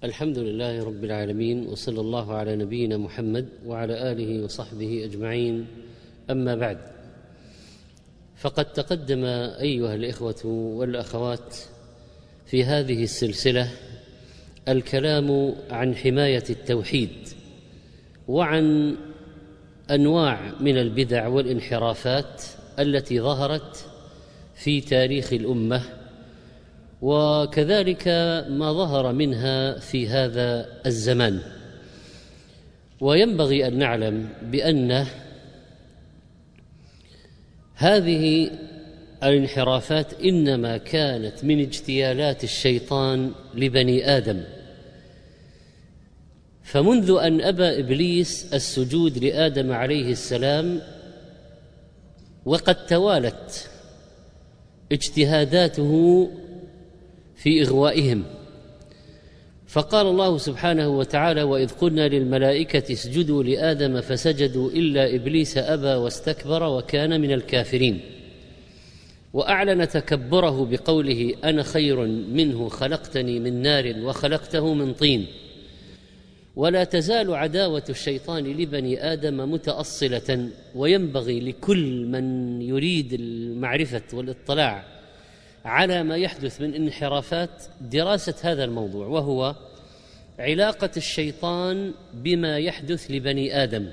الحمد لله رب العالمين، وصلى الله على نبينا محمد وعلى آله وصحبه أجمعين. أما بعد، فقد تقدم أيها الإخوة والأخوات في هذه السلسلة الكلام عن حماية التوحيد وعن أنواع من البدع والانحرافات التي ظهرت في تاريخ الأمة، وكذلك ما ظهر منها في هذا الزمان. وينبغي أن نعلم بأن هذه الانحرافات إنما كانت من اجتيالات الشيطان لبني آدم، فمنذ أن أبى إبليس السجود لآدم عليه السلام وقد توالت اجتهاداته في إغوائهم، فقال الله سبحانه وتعالى: وإذ قلنا للملائكة اسجدوا لآدم فسجدوا إلا إبليس أبى واستكبر وكان من الكافرين. وأعلن تكبره بقوله: أنا خير منه خلقتني من نار وخلقته من طين. ولا تزال عداوة الشيطان لبني آدم متأصلة، وينبغي لكل من يريد المعرفة والاطلاع على ما يحدث من انحرافات دراسة هذا الموضوع، وهو علاقة الشيطان بما يحدث لبني آدم.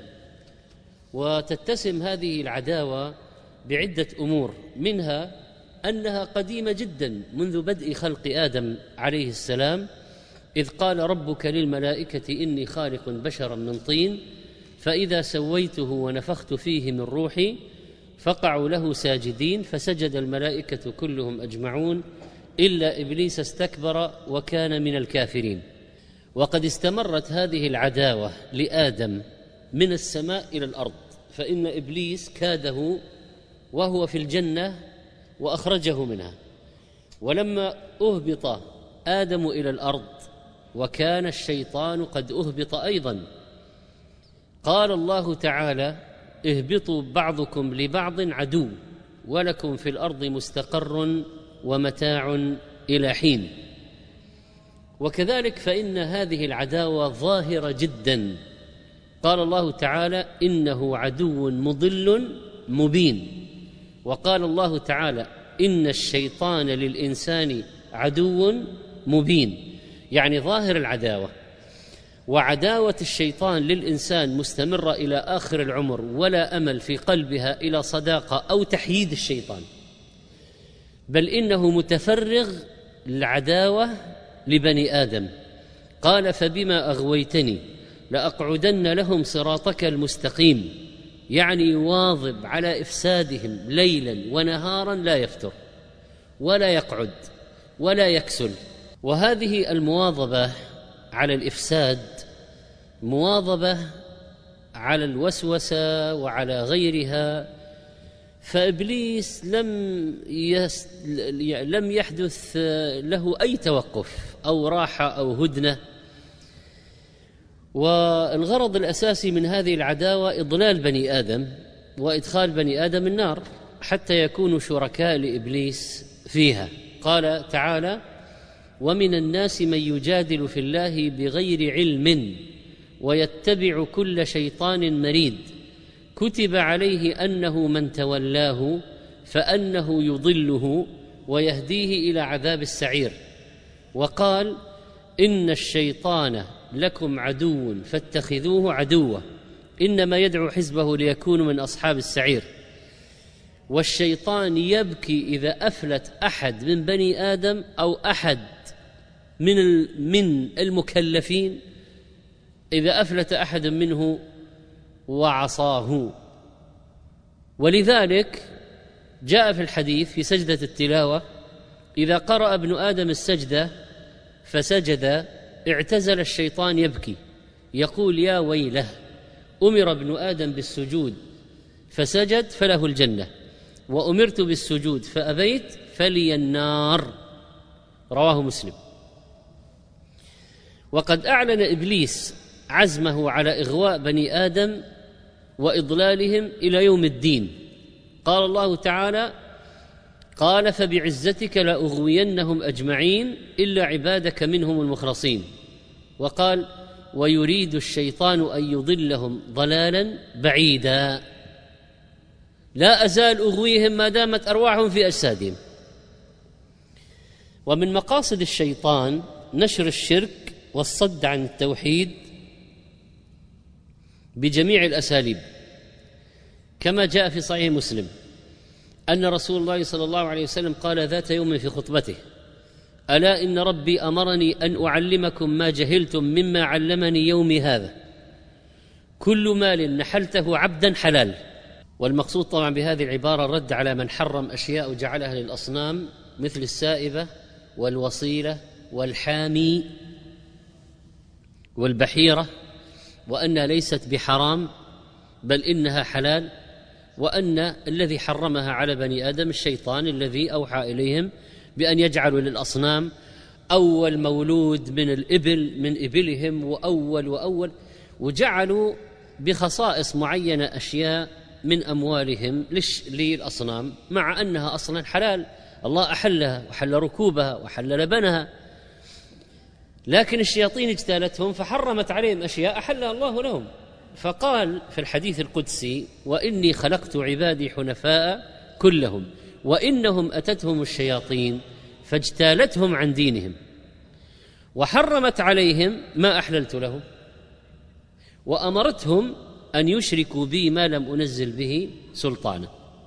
وتتسم هذه العداوة بعدة أمور، منها أنها قديمة جدا منذ بدء خلق آدم عليه السلام، إذ قال ربك للملائكة إني خالق بشرا من طين فإذا سويته ونفخت فيه من روحي فقعوا له ساجدين، فسجد الملائكة كلهم أجمعون إلا إبليس استكبر وكان من الكافرين. وقد استمرت هذه العداوة لآدم من السماء إلى الأرض، فإن إبليس كاده وهو في الجنة وأخرجه منها. ولما أهبط آدم إلى الأرض وكان الشيطان قد أهبط أيضا، قال الله تعالى: اهبطوا بعضكم لبعض عدو ولكم في الأرض مستقر ومتاع إلى حين. وكذلك فإن هذه العداوة ظاهرة جدا، قال الله تعالى: إنه عدو مضل مبين. وقال الله تعالى: إن الشيطان للإنسان عدو مبين، يعني ظاهر العداوة. وعداوة الشيطان للإنسان مستمرة إلى آخر العمر، ولا أمل في قلبها إلى صداقة أو تحييد الشيطان، بل إنه متفرغ العداوة لبني آدم. قال: فبما أغويتني لأقعدن لهم صراطك المستقيم، يعني يواظب على إفسادهم ليلا ونهارا، لا يفتر ولا يقعد ولا يكسل. وهذه المواظبة على الإفساد مواظبة على الوسوسة وعلى غيرها، فإبليس لم يحدث له أي توقف أو راحة أو هدنة. والغرض الأساسي من هذه العداوة إضلال بني آدم وإدخال بني آدم النار حتى يكونوا شركاء لإبليس فيها. قال تعالى: ومن الناس من يجادل في الله بغير علم ويتبع كل شيطان مريد كتب عليه أنه من تولاه فأنه يضله ويهديه إلى عذاب السعير. وقال: إن الشيطان لكم عدو فاتخذوه عدوا إنما يدعو حزبه ليكونوا من أصحاب السعير. والشيطان يبكي إذا أفلت أحد من بني آدم أو أحد من المكلفين، إذا أفلت أحد منه وعصاه. ولذلك جاء في الحديث في سجدة التلاوة: إذا قرأ ابن آدم السجدة فسجد اعتزل الشيطان يبكي يقول: يا ويله، أمر ابن آدم بالسجود فسجد فله الجنة، وأمرت بالسجود فأبيت فلي النار. رواه مسلم. وقد أعلن إبليس عزمه على إغواء بني آدم وإضلالهم إلى يوم الدين. قال الله تعالى: قال: فبعزتك لأغوينهم أجمعين إلا عبادك منهم المخلصين. وقال: ويريد الشيطان أن يضلهم ضلالا بعيدا. لا أزال أغويهم ما دامت أرواحهم في أجسادهم. ومن مقاصد الشيطان نشر الشرك والصد عن التوحيد بجميع الأساليب، كما جاء في صحيح مسلم أن رسول الله صلى الله عليه وسلم قال ذات يوم في خطبته: ألا إن ربي أمرني أن أعلمكم ما جهلتم مما علمني يومي هذا، كل مال نحلته عبدا حلال. والمقصود طبعا بهذه العبارة الرد على من حرم أشياء وجعلها للأصنام، مثل السائبة والوصيلة والحامي والبحيرة، وأنها ليست بحرام بل إنها حلال، وأن الذي حرمها على بني آدم الشيطان الذي أوحى إليهم بأن يجعلوا للأصنام أول مولود من الإبل من إبلهم وأول وجعلوا بخصائص معينة أشياء من أموالهم للأصنام، مع أنها أصلا حلال، الله أحلها وحل ركوبها وحل لبنها، لكن الشياطين اجتالتهم فحرمت عليهم أشياء أحلها الله لهم. فقال في الحديث القدسي: وإني خلقت عبادي حنفاء كلهم وإنهم أتتهم الشياطين فاجتالتهم عن دينهم وحرمت عليهم ما أحللت لهم وأمرتهم أن يشركوا بي ما لم أنزل به سلطانا.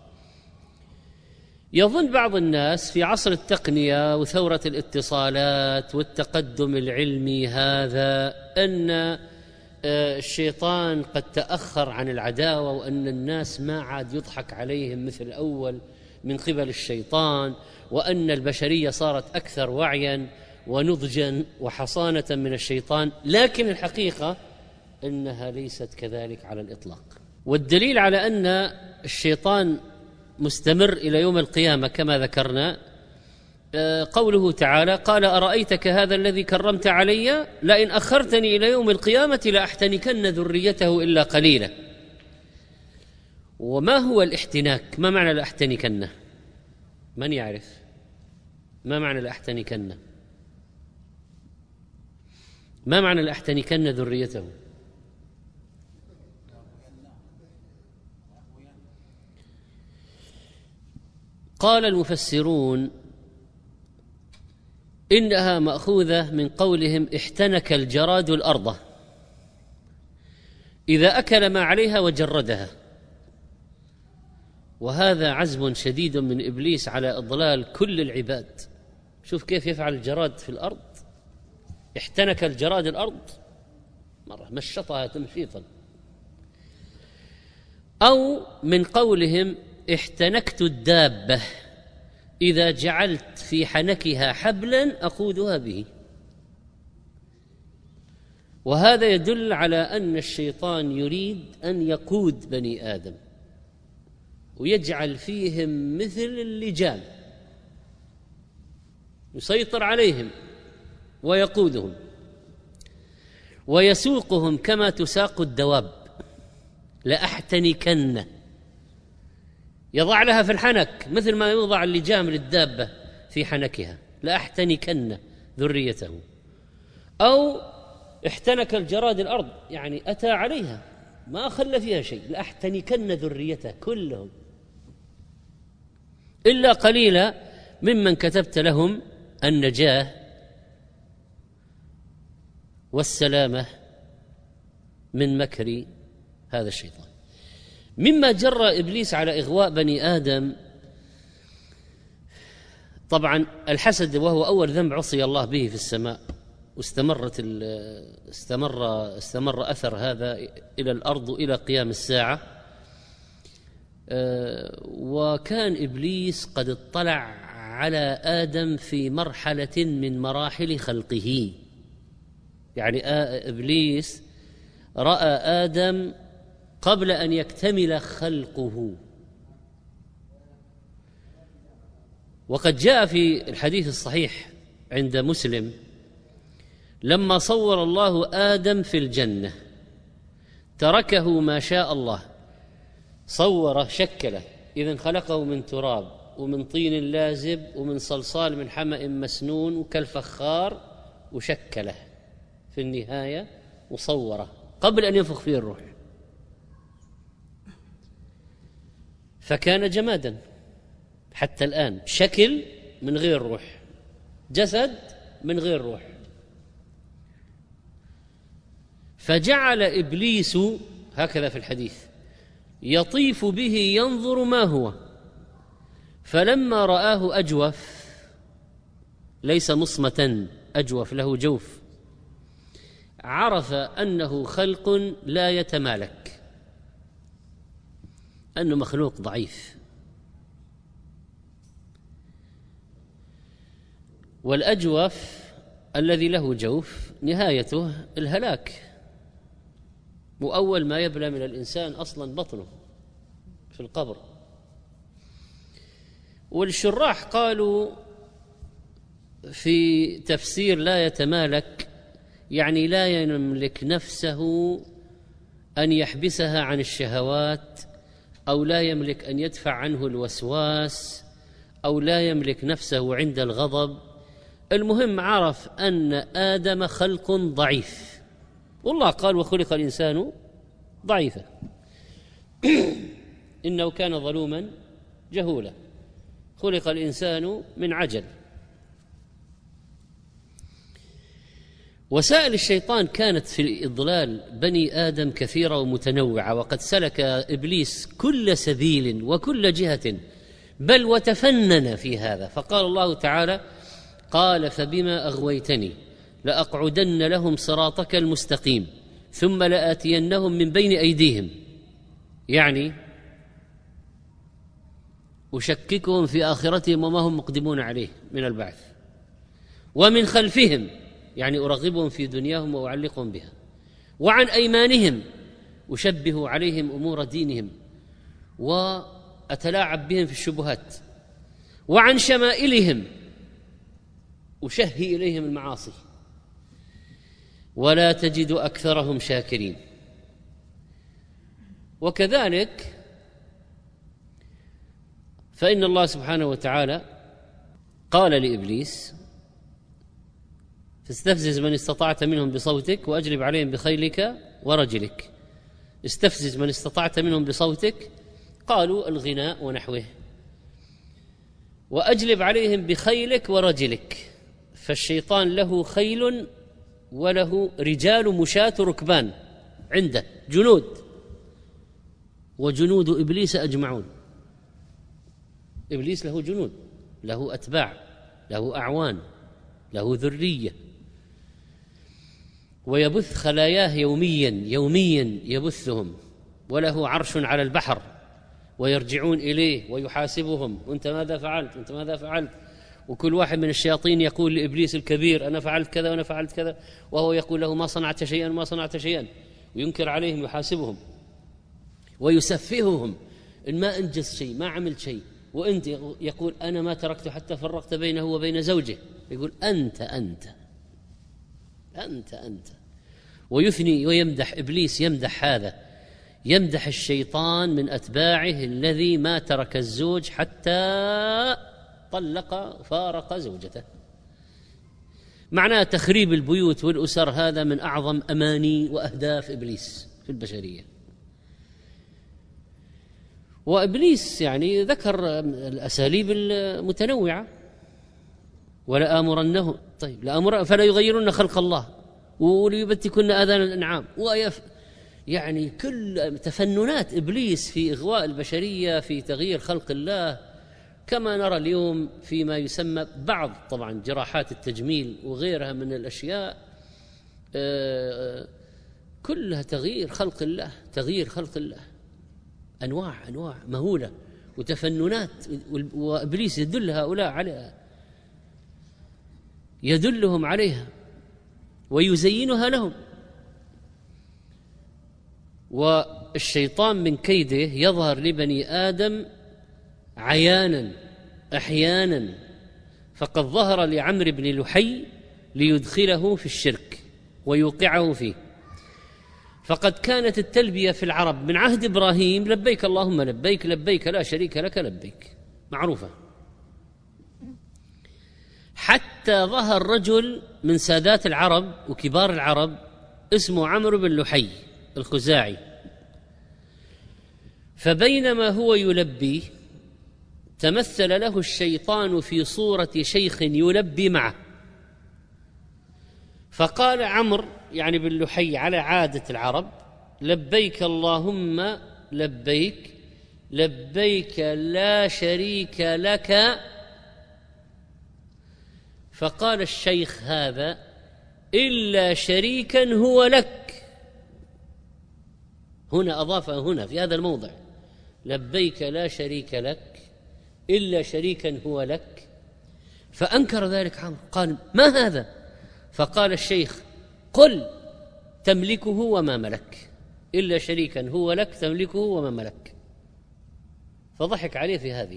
يظن بعض الناس في عصر التقنية وثورة الاتصالات والتقدم العلمي هذا أن الشيطان قد تأخر عن العداوة، وأن الناس ما عاد يضحك عليهم مثل أول من قبل الشيطان، وأن البشرية صارت أكثر وعيا ونضجا وحصانة من الشيطان، لكن الحقيقة أنها ليست كذلك على الإطلاق. والدليل على أن الشيطان مستمر إلى يوم القيامة كما ذكرنا قوله تعالى: قال أرأيتك هذا الذي كرمت علي لئن أخرتني إلى يوم القيامة لأحتنكن ذريته إلا قليلا. وما هو الاحتناك؟ ما معنى لأحتنكن؟ من يعرف ما معنى لأحتنكن؟ ما معنى لأحتنكن ذريته؟ قال المفسرون إنها مأخوذة من قولهم: احتنك الجراد الأرض، إذا أكل ما عليها وجردها. وهذا عزم شديد من إبليس على إضلال كل العباد. شوف كيف يفعل الجراد في الأرض، احتنك الجراد الأرض، مرة مشطها تمشيطا. أو من قولهم: احتنكت الدابة، إذا جعلت في حنكها حبلا أقودها به. وهذا يدل على أن الشيطان يريد أن يقود بني آدم ويجعل فيهم مثل اللجام، يسيطر عليهم ويقودهم ويسوقهم كما تساق الدواب. لأحتنكن، يضع لها في الحنك مثل ما يوضع اللجام للدابة في حنكها، لأحتنكن ذريته. أو احتنك الجراد الأرض، يعني أتى عليها ما خلى فيها شيء، لأحتنكن ذريته كلهم إلا قليلا ممن كتبت لهم النجاة والسلامة من مكر هذا الشيطان. مما جرى إبليس على إغواء بني آدم طبعا الحسد، وهو أول ذنب عصي الله به في السماء، واستمر أثر هذا إلى الأرض إلى قيام الساعة. وكان إبليس قد اطلع على آدم في مرحلة من مراحل خلقه، يعني إبليس رأى آدم قبل أن يكتمل خلقه. وقد جاء في الحديث الصحيح عند مسلم: لما صور الله آدم في الجنة تركه ما شاء الله، صوره شكله، إذن خلقه من تراب ومن طين لازب ومن صلصال من حمأ مسنون وكالفخار، وشكله في النهاية مصورة قبل أن ينفخ فيه الروح، فكان جمادا حتى الآن، شكل من غير روح، جسد من غير روح. فجعل إبليس هكذا في الحديث يطيف به ينظر ما هو، فلما رآه أجوف، ليس مصمتا، أجوف له جوف، عرف أنه خلق لا يتمالك، أنه مخلوق ضعيف. والأجوف الذي له جوف نهايته الهلاك، وأول ما يبلى من الإنسان أصلا بطنه في القبر. والشراح قالوا في تفسير لا يتمالك يعني لا يملك نفسه أن يحبسها عن الشهوات، أو لا يملك أن يدفع عنه الوسواس، أو لا يملك نفسه عند الغضب. المهم عرف أن آدم خلق ضعيف، والله قال وخلق الإنسان ضعيفا إنه كان ظلوما جهولا، خلق الإنسان من عجل. وسائل الشيطان كانت في إضلال بني آدم كثيرة ومتنوعة، وقد سلك إبليس كل سبيل وكل جهة، بل وتفنن في هذا. فقال الله تعالى: قال فبما أغويتني لأقعدن لهم صراطك المستقيم ثم لآتينهم من بين أيديهم، يعني أشككهم في آخرتهم وما هم مقدمون عليه من البعث، ومن خلفهم يعني أرغبهم في دنياهم وأعلقهم بها، وعن أيمانهم أشبه عليهم أمور دينهم وأتلاعب بهم في الشبهات، وعن شمائلهم أشهي إليهم المعاصي، ولا تجد أكثرهم شاكرين. وكذلك فإن الله سبحانه وتعالى قال لإبليس: فاستفزز من استطعت منهم بصوتك وأجلب عليهم بخيلك ورجلك. استفزز من استطعت منهم بصوتك، قالوا الغناء ونحوه، وأجلب عليهم بخيلك ورجلك. فالشيطان له خيل وله رجال مشاة ركبان، عنده جنود، وجنود إبليس أجمعون. إبليس له جنود، له أتباع، له أعوان، له ذرية، ويبث خلاياه يوميا يبثهم، وله عرش على البحر، ويرجعون إليه ويحاسبهم: وأنت ماذا فعلت؟ وأنت ماذا فعلت؟ وكل واحد من الشياطين يقول لإبليس الكبير: أنا فعلت كذا وأنا فعلت كذا، وهو يقول له: ما صنعت شيئا ما صنعت شيئا، وينكر عليهم، يحاسبهم ويسفههم إن ما أنجز شيء، ما عمل شيء. وأنت يقول: أنا ما تركت حتى فرقت بينه وبين زوجه، يقول: أنت أنت أنت أنت. ويثني ويمدح إبليس، يمدح هذا، يمدح الشيطان من أتباعه الذي ما ترك الزوج حتى طلق فارق زوجته. معناه تخريب البيوت والأسر، هذا من أعظم أماني وأهداف إبليس في البشرية. وإبليس يعني ذكر الأساليب المتنوعة: ولآمرنهم، طيب لآمر فلا يغيرن خلق الله وليبتكن آذان الأنعام، يعني كل تفننات إبليس في إغواء البشرية، في تغيير خلق الله، كما نرى اليوم فيما يسمى بعض طبعا جراحات التجميل وغيرها من الأشياء، كلها تغيير خلق الله، تغيير خلق الله، أنواع مهولة وتفننات. وإبليس يدل هؤلاء عليها، يدلهم عليها ويزينها لهم. والشيطان من كيده يظهر لبني آدم عيانا أحيانا، فقد ظهر لعمرو بن لحي ليدخله في الشرك ويوقعه فيه. فقد كانت التلبية في العرب من عهد إبراهيم: لبيك اللهم لبيك، لبيك لا شريك لك لبيك، معروفة. حتى ظهر رجل من سادات العرب وكبار العرب اسمه عمرو بن لحي الخزاعي، فبينما هو يلبي تمثل له الشيطان في صورة شيخ يلبي معه، فقال عمرو يعني بن لحي على عادة العرب: لبيك اللهم لبيك، لبيك لا شريك لك. فقال الشيخ هذا: إلا شريكا هو لك. هنا أضافه هنا في هذا الموضع: لبيك لا شريك لك إلا شريكا هو لك. فأنكر ذلك عمرو، قال: ما هذا؟ فقال الشيخ: قل تملكه وما ملك، إلا شريكا هو لك تملكه وما ملك. فضحك عليه في هذه،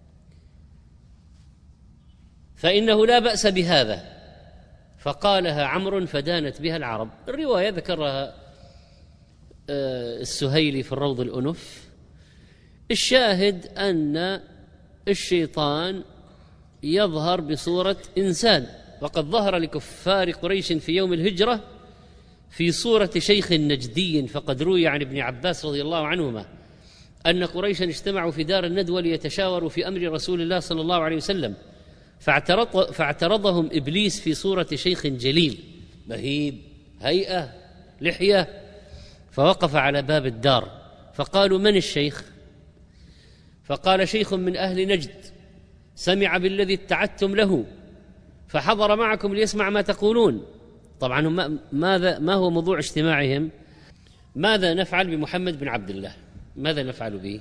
فإنه لا بأس بهذا. فقالها عمرو فدانت بها العرب. الرواية ذكرها السهيلي في الروض الأنف. الشاهد أن الشيطان يظهر بصورة إنسان، وقد ظهر لكفار قريش في يوم الهجرة في صورة شيخ نجدي. فقد روي عن ابن عباس رضي الله عنهما أن قريشا اجتمعوا في دار الندوة ليتشاوروا في أمر رسول الله صلى الله عليه وسلم، فاعترضهم إبليس في صورة شيخ جليل مهيب هيئة لحية، فوقف على باب الدار، فقالوا: من الشيخ؟ فقال: شيخ من أهل نجد سمع بالذي اتعدتم له فحضر معكم ليسمع ما تقولون. طبعا ما هو موضوع اجتماعهم؟ ماذا نفعل بمحمد بن عبد الله؟ ماذا نفعل به؟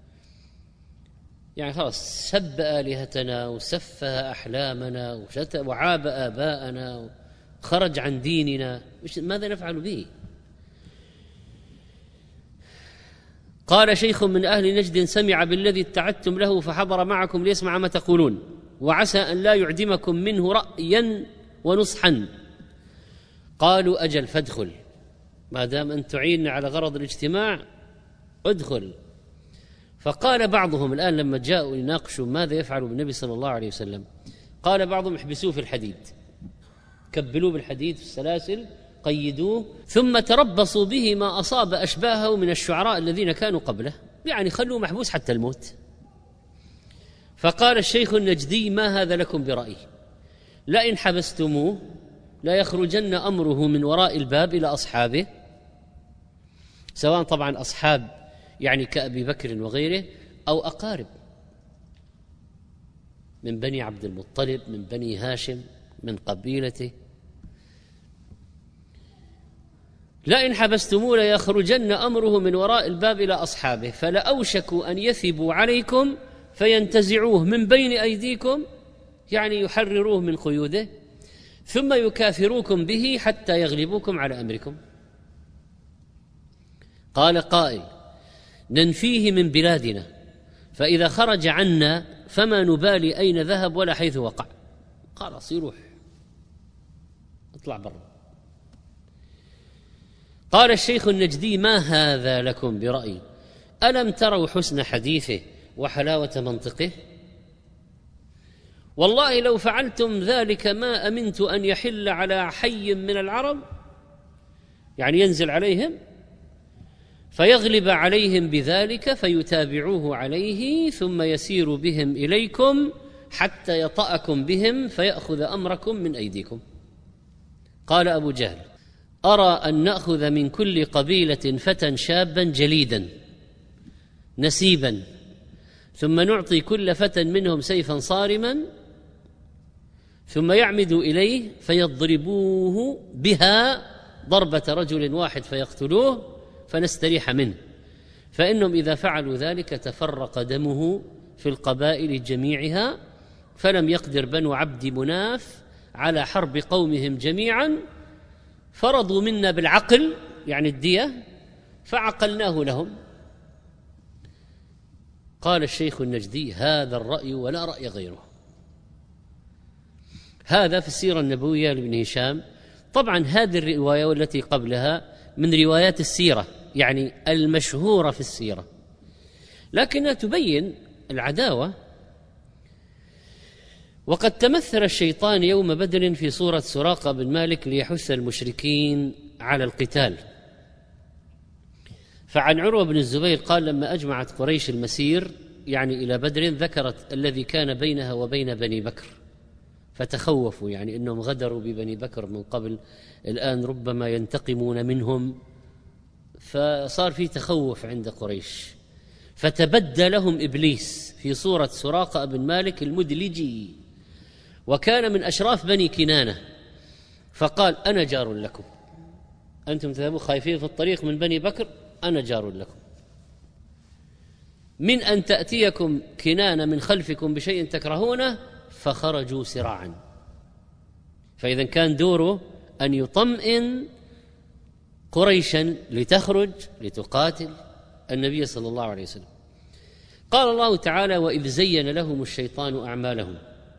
يعني خلاص سب آلهتنا وسفه أحلامنا وعاب آباءنا وخرج عن ديننا، ماذا نفعل به؟ قال: شيخ من أهل نجد سمع بالذي اتعدتم له فحضر معكم ليسمع ما تقولون، وعسى أن لا يعدمكم منه رأيا ونصحا. قالوا: أجل فادخل، ما دام أن تعين على غرض الاجتماع ادخل. فقال بعضهم الآن لما جاءوا يناقشوا ماذا يفعل بالنبي صلى الله عليه وسلم، قال بعضهم: احبسوه في الحديد، كبلوه بالحديد في السلاسل، قيدوه، ثم تربصوا به ما أصاب أشباهه من الشعراء الذين كانوا قبله، يعني خلوه محبوس حتى الموت. فقال الشيخ النجدي: ما هذا لكم برأي؟ لئن حبستموه لا يخرجن أمره من وراء الباب إلى أصحابه، سواء طبعا أصحاب يعني كأبي بكر وغيره، أو أقارب من بني عبد المطلب، من بني هاشم، من قبيلته. لئن حبستموه ليخرجن أمره من وراء الباب إلى أصحابه، فلأوشكوا أن يثبوا عليكم فينتزعوه من بين أيديكم، يعني يحرروه من قيوده، ثم يكافروكم به حتى يغلبوكم على أمركم. قال قائل: ننفيه من بلادنا، فإذا خرج عنا فما نبالي أين ذهب ولا حيث وقع، خلاص يروح اطلع برا. قال الشيخ النجدي: ما هذا لكم برأي؟ ألم تروا حسن حديثه وحلاوة منطقه؟ والله لو فعلتم ذلك ما أمنت أن يحل على حي من العرب، يعني ينزل عليهم فيغلب عليهم بذلك فيتابعوه عليه، ثم يسير بهم إليكم حتى يطأكم بهم فيأخذ أمركم من أيديكم. قال أبو جهل: أرى أن نأخذ من كل قبيلة فتى شابا جليدا نسيبا، ثم نعطي كل فتى منهم سيفا صارما، ثم يعمد إليه فيضربوه بها ضربة رجل واحد فيقتلوه فنستريح منه، فإنهم إذا فعلوا ذلك تفرق دمه في القبائل جميعها، فلم يقدر بنو عبد مناف على حرب قومهم جميعا، فرضوا منا بالعقل يعني الدية فعقلناه لهم. قال الشيخ النجدي: هذا الرأي ولا رأي غيره. هذا في السيرة النبوية لابن هشام. طبعا هذه الرواية والتي قبلها من روايات السيرة، يعني المشهورة في السيرة، لكنها تبين العداوة وقد تمثل الشيطان يوم بدر في صورة سراقة بن مالك ليحث المشركين على القتال. فعن عروة بن الزبير قال: لما أجمعت قريش المسير يعني إلى بدر ذكرت الذي كان بينها وبين بني بكر، فتخوفوا يعني أنهم غدروا ببني بكر من قبل، الآن ربما ينتقمون منهم، فصار في تخوف عند قريش، فتبدى لهم إبليس في صورة سراقة بن مالك المدلجي، وكان من أشراف بني كنانة، فقال: أنا جار لكم، أنتم تذهبوا خايفين في الطريق من بني بكر، أنا جار لكم، من أن تأتيكم كنانة من خلفكم بشيء تكرهونه. فخرجوا سراعا. فإذا كان دوره أن يطمئن قريشا لتخرج لتقاتل النبي صلى الله عليه وسلم. قال الله تعالى: وإذ زين لهم الشيطان أعمالهم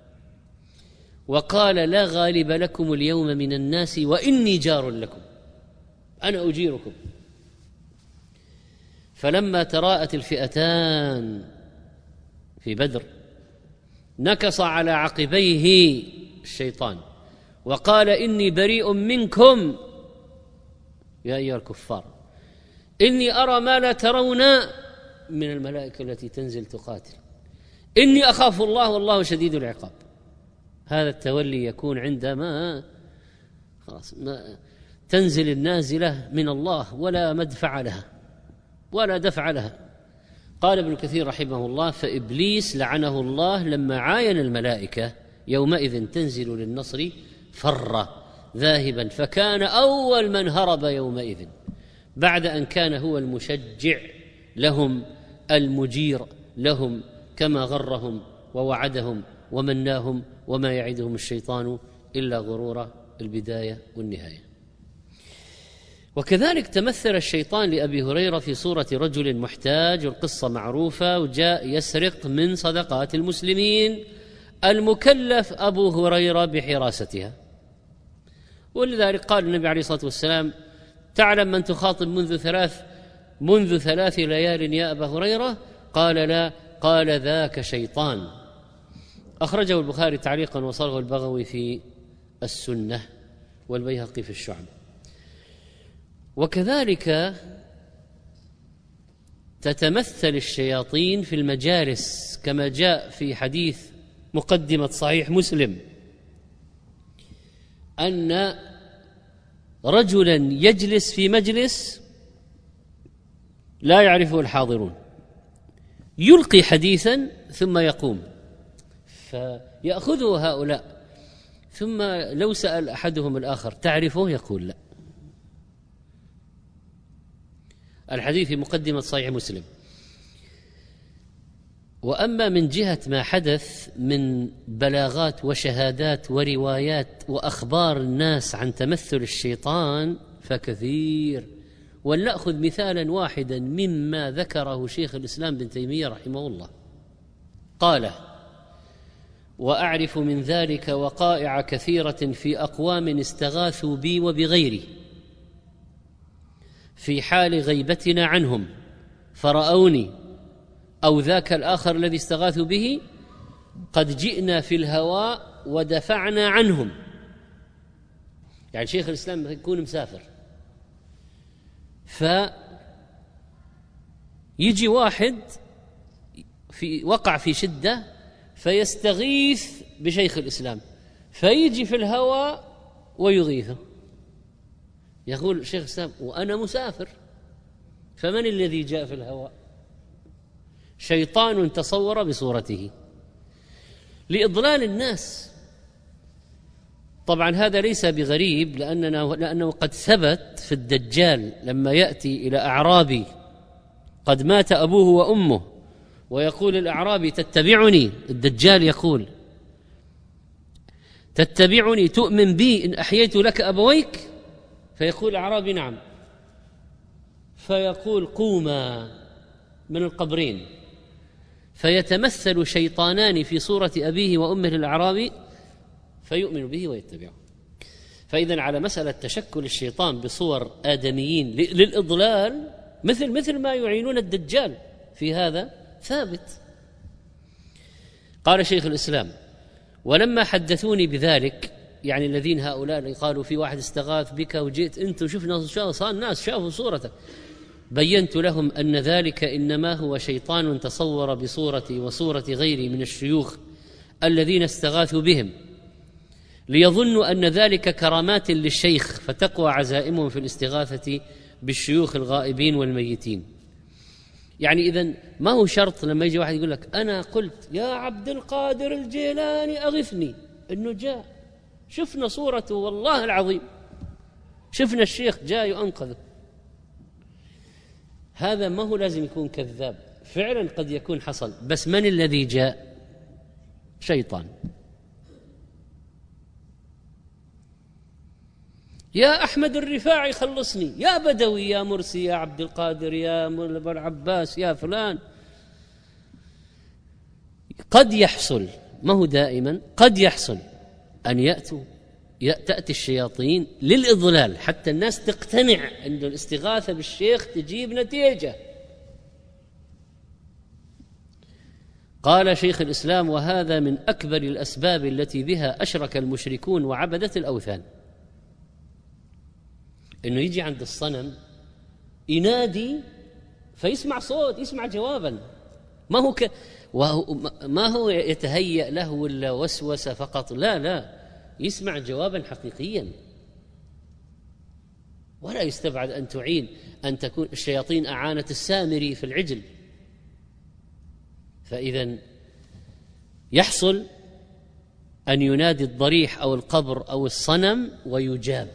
وقال لا غالب لكم اليوم من الناس وإني جار لكم أنا أجيركم. فلما تراءت الفئتان في بدر نكص على عقبيه الشيطان وقال: إني بريء منكم يا أيها الكفار إني أرى ما لا ترون من الملائكة التي تنزل تقاتل، إني أخاف الله والله شديد العقاب. هذا التولي يكون عندما خلاص ما تنزل النازلة من الله ولا مدفع لها ولا دفع لها. قال ابن كثير رحمه الله: فإبليس لعنه الله لما عاين الملائكة يومئذ تنزل للنصر فر ذاهبا، فكان أول من هرب يومئذ بعد أن كان هو المشجع لهم المجير لهم، كما غرهم ووعدهم ومناهم وما يعدهم الشيطان إلا غرور البداية والنهاية. وكذلك تمثل الشيطان لأبي هريرة في صورة رجل محتاج، والقصة معروفة، وجاء يسرق من صدقات المسلمين، المكلف أبو هريرة بحراستها. ولذلك قال النبي عليه الصلاة والسلام: تعلم من تخاطب منذ 3 ليال يا أبا هريرة؟ قال: لا. قال: ذاك شيطان. أخرجه البخاري تعليقا وصاغه البغوي في السنة والبيهقي في الشعب. وكذلك تتمثل الشياطين في المجالس، كما جاء في حديث مقدمة صحيح مسلم أن رجلا يجلس في مجلس لا يعرفه الحاضرون، يلقي حديثا ثم يقوم فيأخذه هؤلاء، ثم لو سأل أحدهم الآخر: تعرفه؟ يقول: لا. الحديث في مقدمة صحيح مسلم. وأما من جهة ما حدث من بلاغات وشهادات وروايات وأخبار الناس عن تمثل الشيطان فكثير، ولنأخذ مثالا واحدا مما ذكره شيخ الإسلام بن تيمية رحمه الله. قال: وأعرف من ذلك وقائع كثيرة في أقوام استغاثوا بي وبغيري في حال غيبتنا عنهم فرأوني أو ذاك الآخر الذي استغاثوا به قد جئنا في الهواء ودفعنا عنهم. يعني شيخ الإسلام يكون مسافر، فيجي واحد وقع في شدة فيستغيث بشيخ الإسلام، فيجي في الهواء ويغيثه. يقول شيخ الإسلام: وأنا مسافر، فمن الذي جاء في الهواء؟ شيطان تصور بصورته لإضلال الناس. طبعا هذا ليس بغريب، لأنه قد ثبت في الدجال لما يأتي إلى أعرابي قد مات أبوه وأمه ويقول الأعرابي: تتبعني؟ الدجال يقول: تتبعني تؤمن بي إن أحييت لك أبويك؟ فيقول الأعرابي: نعم. فيقول: قوما من القبرين. فيتمثل شيطانان في صورة أبيه وأمه الأعرابي فيؤمن به ويتبعه. فإذا على مسألة تشكل الشيطان بصور آدميين للإضلال مثل ما يعينون الدجال في هذا ثابت. قال شيخ الإسلام: ولما حدثوني بذلك، يعني الذين هؤلاء قالوا في واحد استغاث بك وجئت أنت وشفنا صار الناس شافوا صورتك، بينت لهم أن ذلك إنما هو شيطان تصور بصورتي وصورة غيري من الشيوخ الذين استغاثوا بهم، ليظنوا أن ذلك كرامات للشيخ فتقوى عزائمهم في الاستغاثة بالشيوخ الغائبين والميتين. يعني إذن ما هو شرط لما يجي واحد يقول لك أنا قلت يا عبد القادر الجيلاني أغثني، إنه جاء شفنا صورته والله العظيم، شفنا الشيخ جاء ينقذه. هذا ما هو لازم يكون كذاب، فعلا قد يكون حصل، بس من الذي جاء؟ شيطان. يا أحمد الرفاعي خلصني، يا بدوي، يا مرسي، يا عبد القادر، يا ابن عباس، يا فلان. قد يحصل، ما هو دائما، قد يحصل أن تأتي الشياطين للإضلال حتى الناس تقتنع أن الاستغاثة بالشيخ تجيب نتيجة. قال شيخ الإسلام: وهذا من أكبر الأسباب التي بها أشرك المشركون وعبدة الأوثان. إنه يجي عند الصنم ينادي فيسمع صوت، يسمع جوابا، ما هو يتهيأ له ولا وسوسة فقط، لا، يسمع جوابا حقيقيا. ولا يستبعد أن تكون الشياطين أعانت السامري في العجل. فإذا يحصل أن ينادي الضريح أو القبر أو الصنم ويجاب.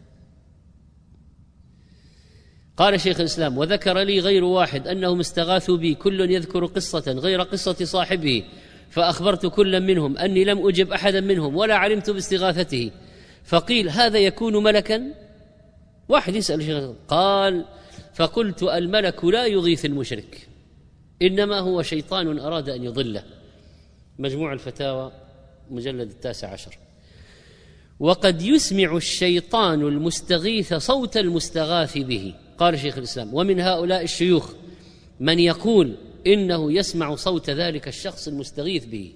قال شيخ الإسلام: وذكر لي غير واحد أنهم استغاثوا بي، كل يذكر قصة غير قصة صاحبه، فأخبرت كل منهم أني لم أجب أحدا منهم ولا علمت باستغاثته، فقيل: هذا يكون ملكا؟ واحد يسأل شيخ، قال: فقلت: الملك لا يغيث المشرك، إنما هو شيطان أراد أن يضله. مجموع الفتاوى مجلد 19. وقد يسمع الشيطان المستغيث صوت المستغاث به. قال شيخ الإسلام: ومن هؤلاء الشيوخ من يقول إنه يسمع صوت ذلك الشخص المستغيث به.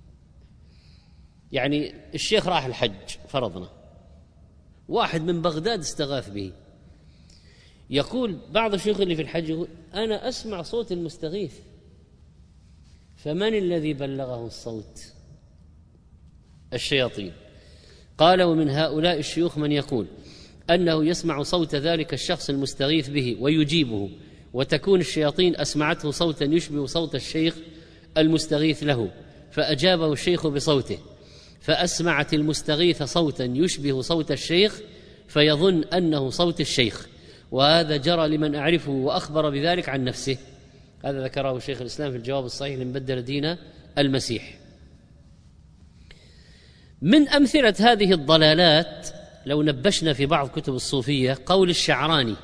يعني الشيخ راح الحج فرضنا، واحد من بغداد استغاث به، يقول بعض الشيوخ اللي في الحج يقول: أنا أسمع صوت المستغيث. فمن الذي بلغه الصوت؟ الشياطين. قال: ومن هؤلاء الشيوخ من يقول أنه يسمع صوت ذلك الشخص المستغيث به ويجيبه، وتكون الشياطين أسمعته صوتا يشبه صوت الشيخ المستغيث له، فأجابه الشيخ بصوته، فأسمعت المستغيث صوتا يشبه صوت الشيخ فيظن أنه صوت الشيخ، وهذا جرى لمن أعرفه وأخبر بذلك عن نفسه. هذا ذكره شيخ الإسلام في الجواب الصحيح لمن بدل دين المسيح. من أمثلة هذه الضلالات لو نبشنا في بعض كتب الصوفية قول الشعراني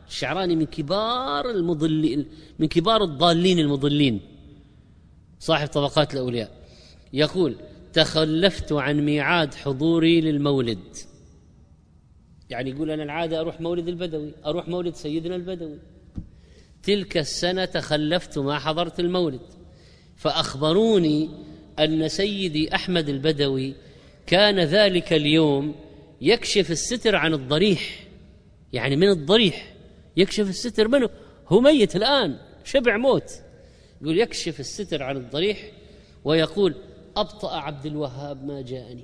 من كبار الضالين المضلين، صاحب طبقات الأولياء، يقول: تخلفت عن ميعاد حضوري للمولد. يعني يقول أنا العادة أروح مولد البدوي، أروح مولد سيدنا البدوي، تلك السنة تخلفت ما حضرت المولد، فأخبروني أن سيدي أحمد البدوي كان ذلك اليوم يكشف الستر عن الضريح، يعني من الضريح يكشف الستر منه، هو ميت الآن شبع موت، يقول يكشف الستر عن الضريح ويقول: أبطأ عبد الوهاب ما جاءني.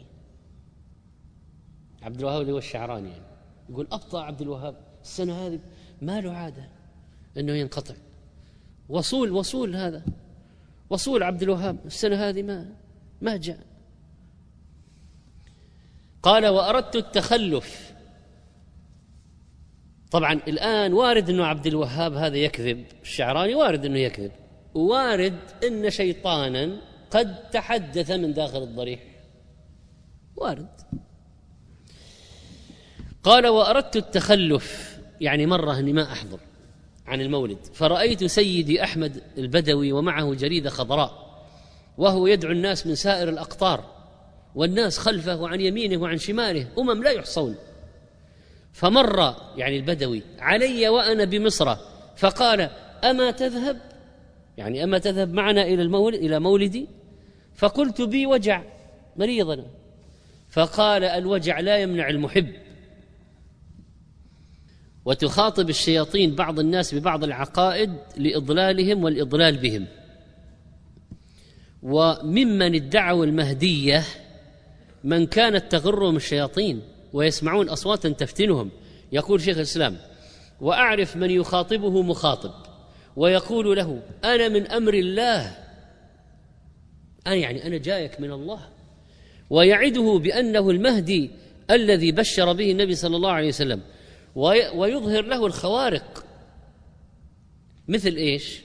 عبد الوهاب اللي هو الشعراني، يعني يقول أبطأ عبد الوهاب السنة هذه ما له عادة أنه ينقطع، وصول هذا وصول عبد الوهاب السنة هذه ما جاء. قال: وأردت التخلف. طبعا الآن وارد أنه عبد الوهاب هذا يكذب، الشعراني وارد أنه يكذب، وارد أن شيطانا قد تحدث من داخل الضريح، وارد. قال: وأردت التخلف، يعني مرة أني ما أحضر عن المولد، فرأيت سيدي أحمد البدوي ومعه جريدة خضراء، وهو يدعو الناس من سائر الأقطار، والناس خلفه وعن يمينه وعن شماله لا يحصون. فمر يعني البدوي علي وأنا بمصر، فقال: أما تذهب معنا إلى مولدي؟ فقلت: بي وجع، مريض أنا. فقال الوجع لا يمنع المحب. وتخاطب الشياطين بعض الناس ببعض العقائد لإضلالهم والإضلال بهم. وممن ادعوا المهدية من كانت تغرهم الشياطين ويسمعون أصواتا تفتنهم. يقول شيخ الإسلام: وأعرف من يخاطبه مخاطب ويقول له: أنا من أمر الله، أنا جايك من الله، ويعده بأنه المهدي الذي بشر به النبي صلى الله عليه وسلم، ويظهر له الخوارق. مثل إيش؟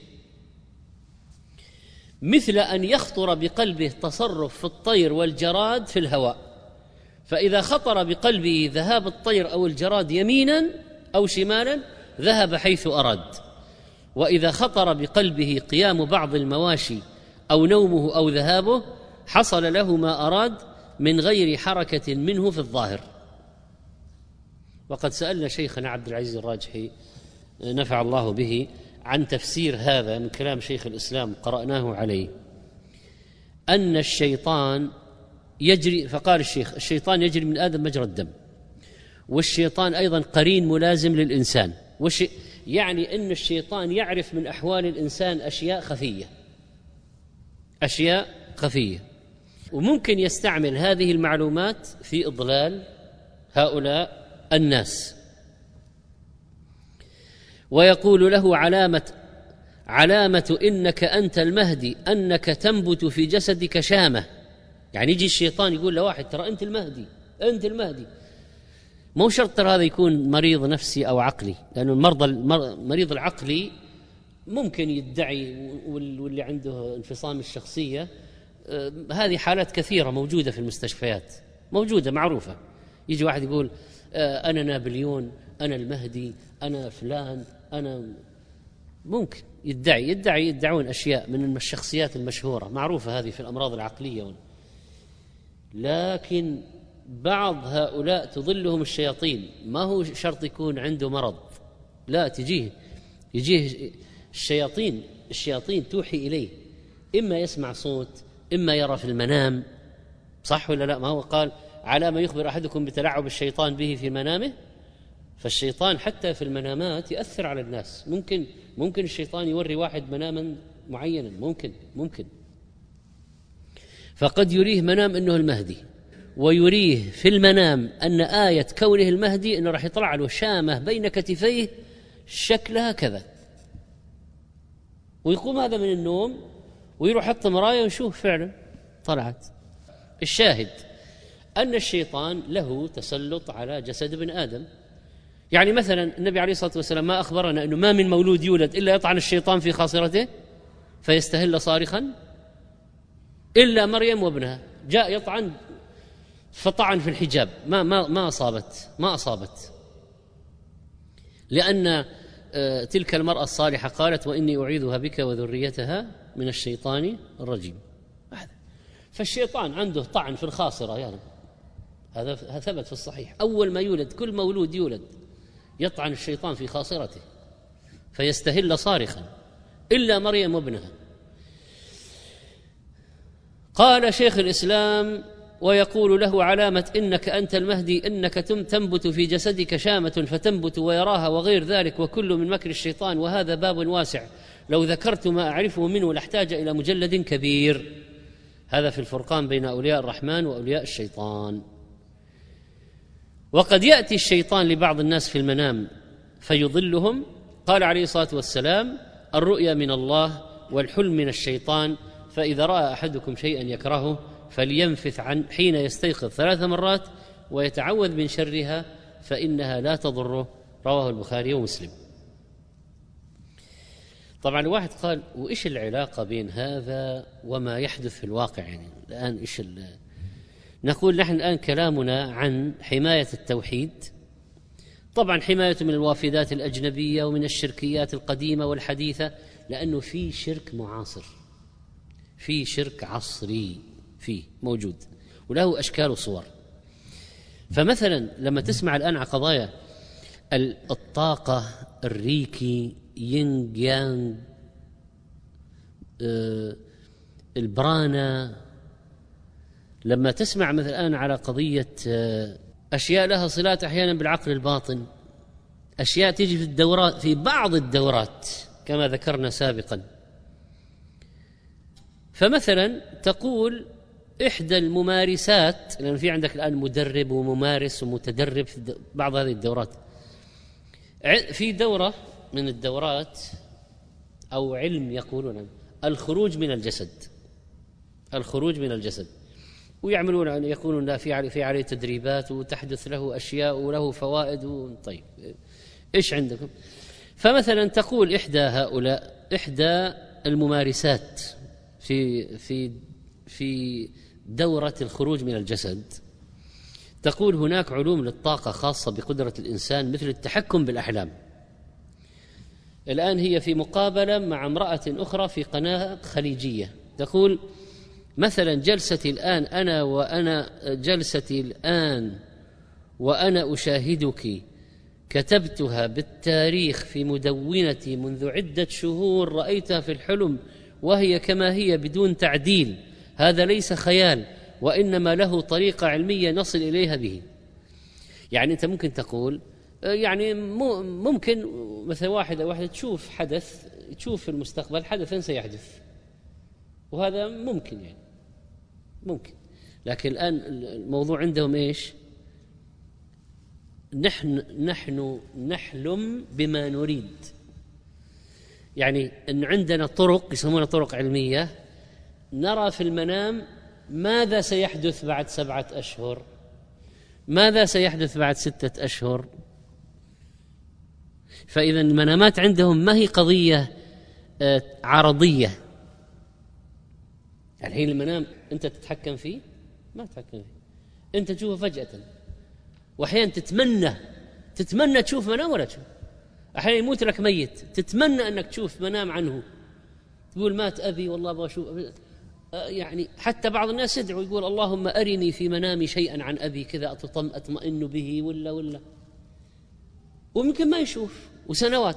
مثل أن يخطر بقلبه تصرف في الطير والجراد في الهواء، فإذا خطر بقلبه ذهاب الطير أو الجراد يمينا أو شمالا ذهب حيث أراد، وإذا خطر بقلبه قيام بعض المواشي أو نومه أو ذهابه حصل له ما أراد من غير حركة منه في الظاهر. وقد سألنا شيخنا عبد العزيز الراجحي نفع الله به عن تفسير هذا من كلام شيخ الإسلام، قرأناه عليه، أن الشيطان يجري، فقال الشيخ: الشيطان يجري من آدم مجرى الدم، والشيطان أيضا قرين ملازم للإنسان، يعني أن الشيطان يعرف من أحوال الإنسان أشياء خفية، وممكن يستعمل هذه المعلومات في إضلال هؤلاء الناس. ويقول له: علامة إنك أنت المهدي أنك تنبت في جسدك شامة. يعني يجي الشيطان يقول لواحد: ترى أنت المهدي. مو شرط ترى هذا يكون مريض نفسي أو عقلي، لأنه المريض العقلي ممكن يدعي، واللي عنده انفصام الشخصية، هذه حالات كثيرة موجودة في المستشفيات، موجودة معروفة. يجي واحد يقول: أنا نابليون، أنا المهدي، أنا فلان، أنا، ممكن يدعون أشياء من الشخصيات المشهورة معروفة هذه في الأمراض العقلية. لكن بعض هؤلاء تضلهم الشياطين، ما هو شرط يكون عنده مرض، لا، يجيه الشياطين توحي إليه، إما يسمع صوت إما يرى في المنام. صح ولا لا؟ ما هو قال: على ما يخبر أحدكم بتلاعب الشيطان به في منامه. فالشيطان حتى في المنامات يأثر على الناس. ممكن الشيطان يوري واحد مناما معينا، ممكن فقد يريه منام أنه المهدي، ويريه في المنام أن آية كونه المهدي أنه راح يطلع له شامة بين كتفيه شكلها كذا، ويقوم هذا من النوم ويروح يحط مراية ويشوف فعلا طلعت. الشاهد أن الشيطان له تسلط على جسد ابن آدم. يعني مثلا النبي عليه الصلاة والسلام ما أخبرنا أنه ما من مولود يولد إلا يطعن الشيطان في خاصرته فيستهل صارخا، إلا مريم وابنها جاء يطعن فطعن في الحجاب، ما أصابت لأن تلك المرأة الصالحة قالت: وإني أعيذها بك وذريتها من الشيطان الرجيم. فالشيطان عنده طعن في الخاصرة، يعني هذا ثبت في الصحيح. أول ما يولد، كل مولود يولد يطعن الشيطان في خاصرته فيستهل صارخا، إلا مريم وابنها. قال شيخ الإسلام: ويقول له: علامة إنك أنت المهدي إنك تنبت في جسدك شامة فتنبت ويراها وغير ذلك، وكل من مكر الشيطان، وهذا باب واسع، لو ذكرت ما أعرفه منه لاحتاج إلى مجلد كبير. هذا في الفرقان بين أولياء الرحمن وأولياء الشيطان. وقد يأتي الشيطان لبعض الناس في المنام فيضلهم. قال عليه الصلاة والسلام: الرؤيا من الله والحلم من الشيطان، فإذا رأى أحدكم شيئا يكرهه فلينفث عن حين يستيقظ 3 مرات ويتعوذ من شرها فإنها لا تضره. رواه البخاري ومسلم. طبعا الواحد قال: وإيش العلاقة بين هذا وما يحدث في الواقع؟ يعني الآن نقول نحن الآن كلامنا عن حماية التوحيد، طبعا حماية من الوافدات الأجنبية ومن الشركيات القديمة والحديثة، لأنه في شرك معاصر، في شرك عصري فيه موجود وله أشكال وصور. فمثلا لما تسمع الآن على قضايا الطاقة، الريكي، يينغ يانغ، البرانا، لما تسمع مثلا الآن على قضية أشياء لها صلات أحيانا بالعقل الباطن، أشياء تجي في الدورات، في بعض الدورات كما ذكرنا سابقا. فمثلا تقول إحدى الممارسات، لأن في عندك الآن مدرب وممارس ومتدرب في بعض هذه الدورات، في دورة من الدورات أو علم يقولون الخروج من الجسد، الخروج من الجسد، ويعملون أن يقولون في عليه تدريبات وتحدث له أشياء وله فوائد. طيب إيش عندكم؟ فمثلا تقول إحدى الممارسات في دورة الخروج من الجسد، تقول هناك علوم للطاقة خاصة بقدرة الإنسان مثل التحكم بالأحلام. الآن هي في مقابلة مع امرأة أخرى في قناة خليجية، تقول مثلا جلستي الآن وأنا أشاهدك كتبتها بالتاريخ في مدونتي منذ عدة شهور، رأيتها في الحلم وهي كما هي بدون تعديل، هذا ليس خيال وإنما له طريقة علمية نصل إليها به. يعني أنت ممكن تقول يعني ممكن مثلا واحدة تشوف حدث، تشوف في المستقبل حدثا سيحدث، وهذا ممكن يعني ممكن، لكن الآن الموضوع عندهم إيش؟ نحن نحلم بما نريد، يعني أن عندنا طرق يسمونها طرق علمية، نرى في المنام ماذا سيحدث بعد 7 أشهر، ماذا سيحدث بعد 6 أشهر. فإذا المنامات عندهم ما هي قضية عرضية، الحين المنام أنت تتحكم فيه؟ ما تتحكم فيه، أنت تشوفه فجأة، وأحيانا تتمنى تشوف منام ولا تشوف، أحيانا يموت لك ميت تتمنى أنك تشوف منام عنه، تقول مات أبي والله أبغى أشوف. يعني حتى بعض الناس يدعو يقول اللهم أرني في منامي شيئا عن أبي كذا أطمئن به ولا وممكن ما يشوف وسنوات.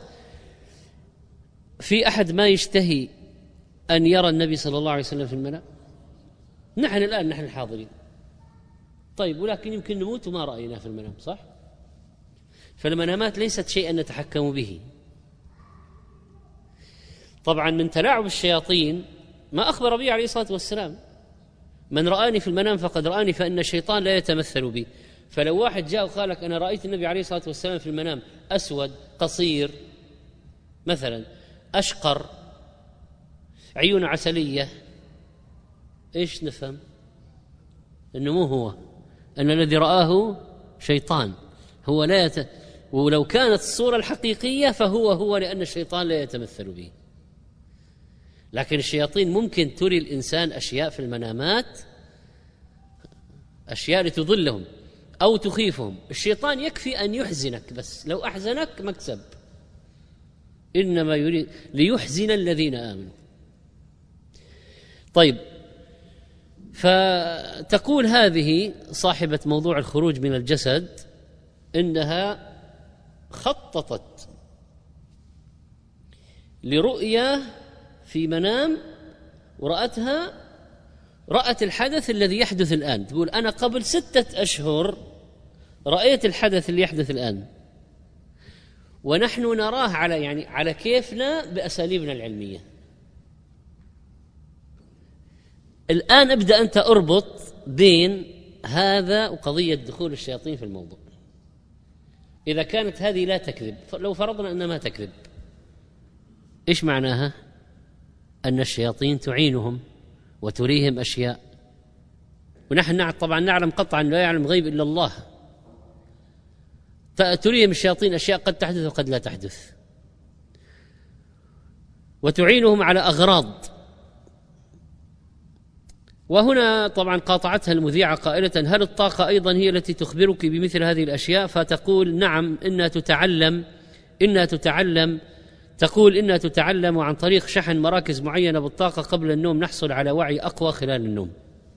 في أحد ما يشتهي أن يرى النبي صلى الله عليه وسلم في المنام؟ نحن الآن نحن الحاضرين، طيب ولكن يمكن نموت وما رأينا في المنام، صح؟ فالمنامات ليست شيئا نتحكم به. طبعا من تلاعب الشياطين ما أخبر به عليه الصلاة والسلام، من رآني في المنام فقد رآني، فإن الشيطان لا يتمثل بي. فلو واحد جاء وقال لك أنا رأيت النبي عليه الصلاة والسلام في المنام أسود قصير مثلا أشقر عيون عسلية، إيش نفهم؟ أنه مو هو، أن الذي رآه شيطان، هو لا ولو كانت الصورة الحقيقية فهو لأن الشيطان لا يتمثل به. لكن الشياطين ممكن تري الإنسان أشياء في المنامات، أشياء لتضلهم أو تخيفهم. الشيطان يكفي أن يحزنك، بس لو أحزنك مكسب، إنما يريد ليحزن الذين آمنوا. طيب، فتقول هذه صاحبة موضوع الخروج من الجسد إنها خططت لرؤية في منام رأت الحدث الذي يحدث الآن. تقول أنا قبل 6 أشهر رأيت الحدث اللي يحدث الآن، ونحن نراه على كيفنا بأساليبنا العلمية. الآن ابدأ أنت أربط بين هذا وقضية دخول الشياطين في الموضوع. إذا كانت هذه لا تكذب، لو فرضنا أنها ما تكذب، إيش معناها؟ أن الشياطين تعينهم وتريهم أشياء، ونحن طبعا نعلم قطعا لا يعلم غيب إلا الله، تريهم الشياطين أشياء قد تحدث وقد لا تحدث، وتعينهم على أغراض. وهنا طبعا قاطعتها المذيعة قائلة هل الطاقة أيضا هي التي تخبرك بمثل هذه الأشياء؟ فتقول نعم، إنها تتعلم عن طريق شحن مراكز معينة بالطاقة قبل النوم نحصل على وعي أقوى خلال النوم.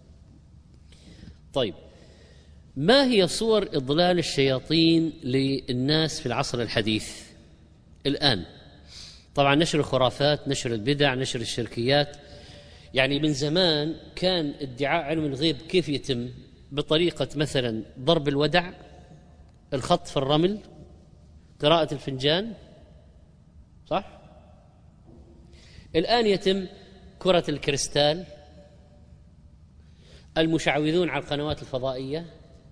طيب، ما هي صور إضلال الشياطين للناس في العصر الحديث الآن؟ طبعا نشر الخرافات، نشر البدع، نشر الشركيات. يعني من زمان كان ادعاء علم الغيب كيف يتم؟ بطريقة مثلا ضرب الودع، الخط في الرمل، قراءة الفنجان، صح؟ الآن يتم كرة الكريستال، المشعوذون على القنوات الفضائية.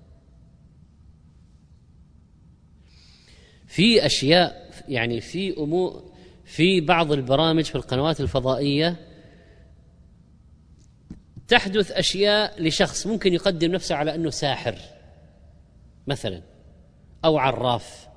في أشياء يعني في أمور في بعض البرامج في القنوات الفضائية تحدث أشياء لشخص ممكن يقدم نفسه على أنه ساحر مثلا أو عراف،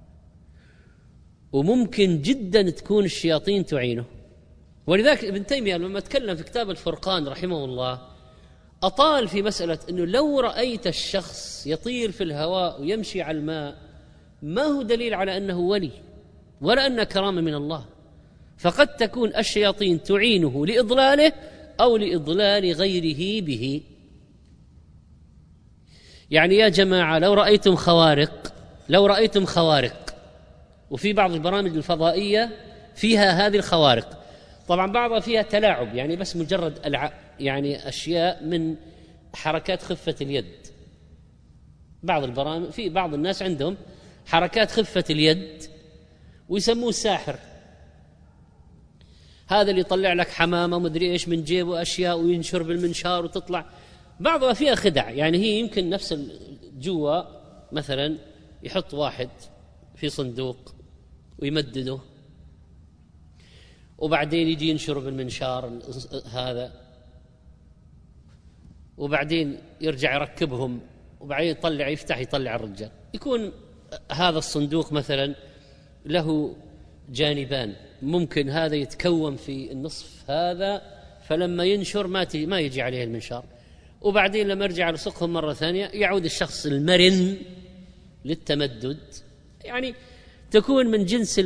وممكن جدا تكون الشياطين تعينه. ولذلك ابن تيمية لما تكلم في كتاب الفرقان رحمه الله أطال في مسألة أنه لو رأيت الشخص يطير في الهواء ويمشي على الماء ما هو دليل على أنه ولي ولا أنه كرامة من الله، فقد تكون الشياطين تعينه لإضلاله أو لإضلال غيره به. يعني يا جماعة لو رأيتم خوارق، وفي بعض البرامج الفضائية فيها هذه الخوارق، طبعا بعضها فيها تلاعب، يعني بس مجرد يعني أشياء من حركات خفة اليد. بعض البرامج في بعض الناس عندهم حركات خفة اليد ويسموه الساحر، هذا اللي يطلع لك حمامة مدري إيش من جيبه أشياء وينشر بالمنشار وتطلع. بعضها فيها خدع، يعني هي يمكن نفس جوا مثلا يحط واحد في صندوق ويمدده وبعدين يجي ينشر بالمنشار هذا، وبعدين يرجع يركبهم، وبعدين يطلع الرجال. يكون هذا الصندوق مثلا له جانبان، ممكن هذا يتكون في النصف هذا، فلما ينشر ما يجي عليه المنشار، وبعدين لما يرجع يلصقهم مرة ثانية يعود الشخص المرن للتمدد. يعني تكون من جنس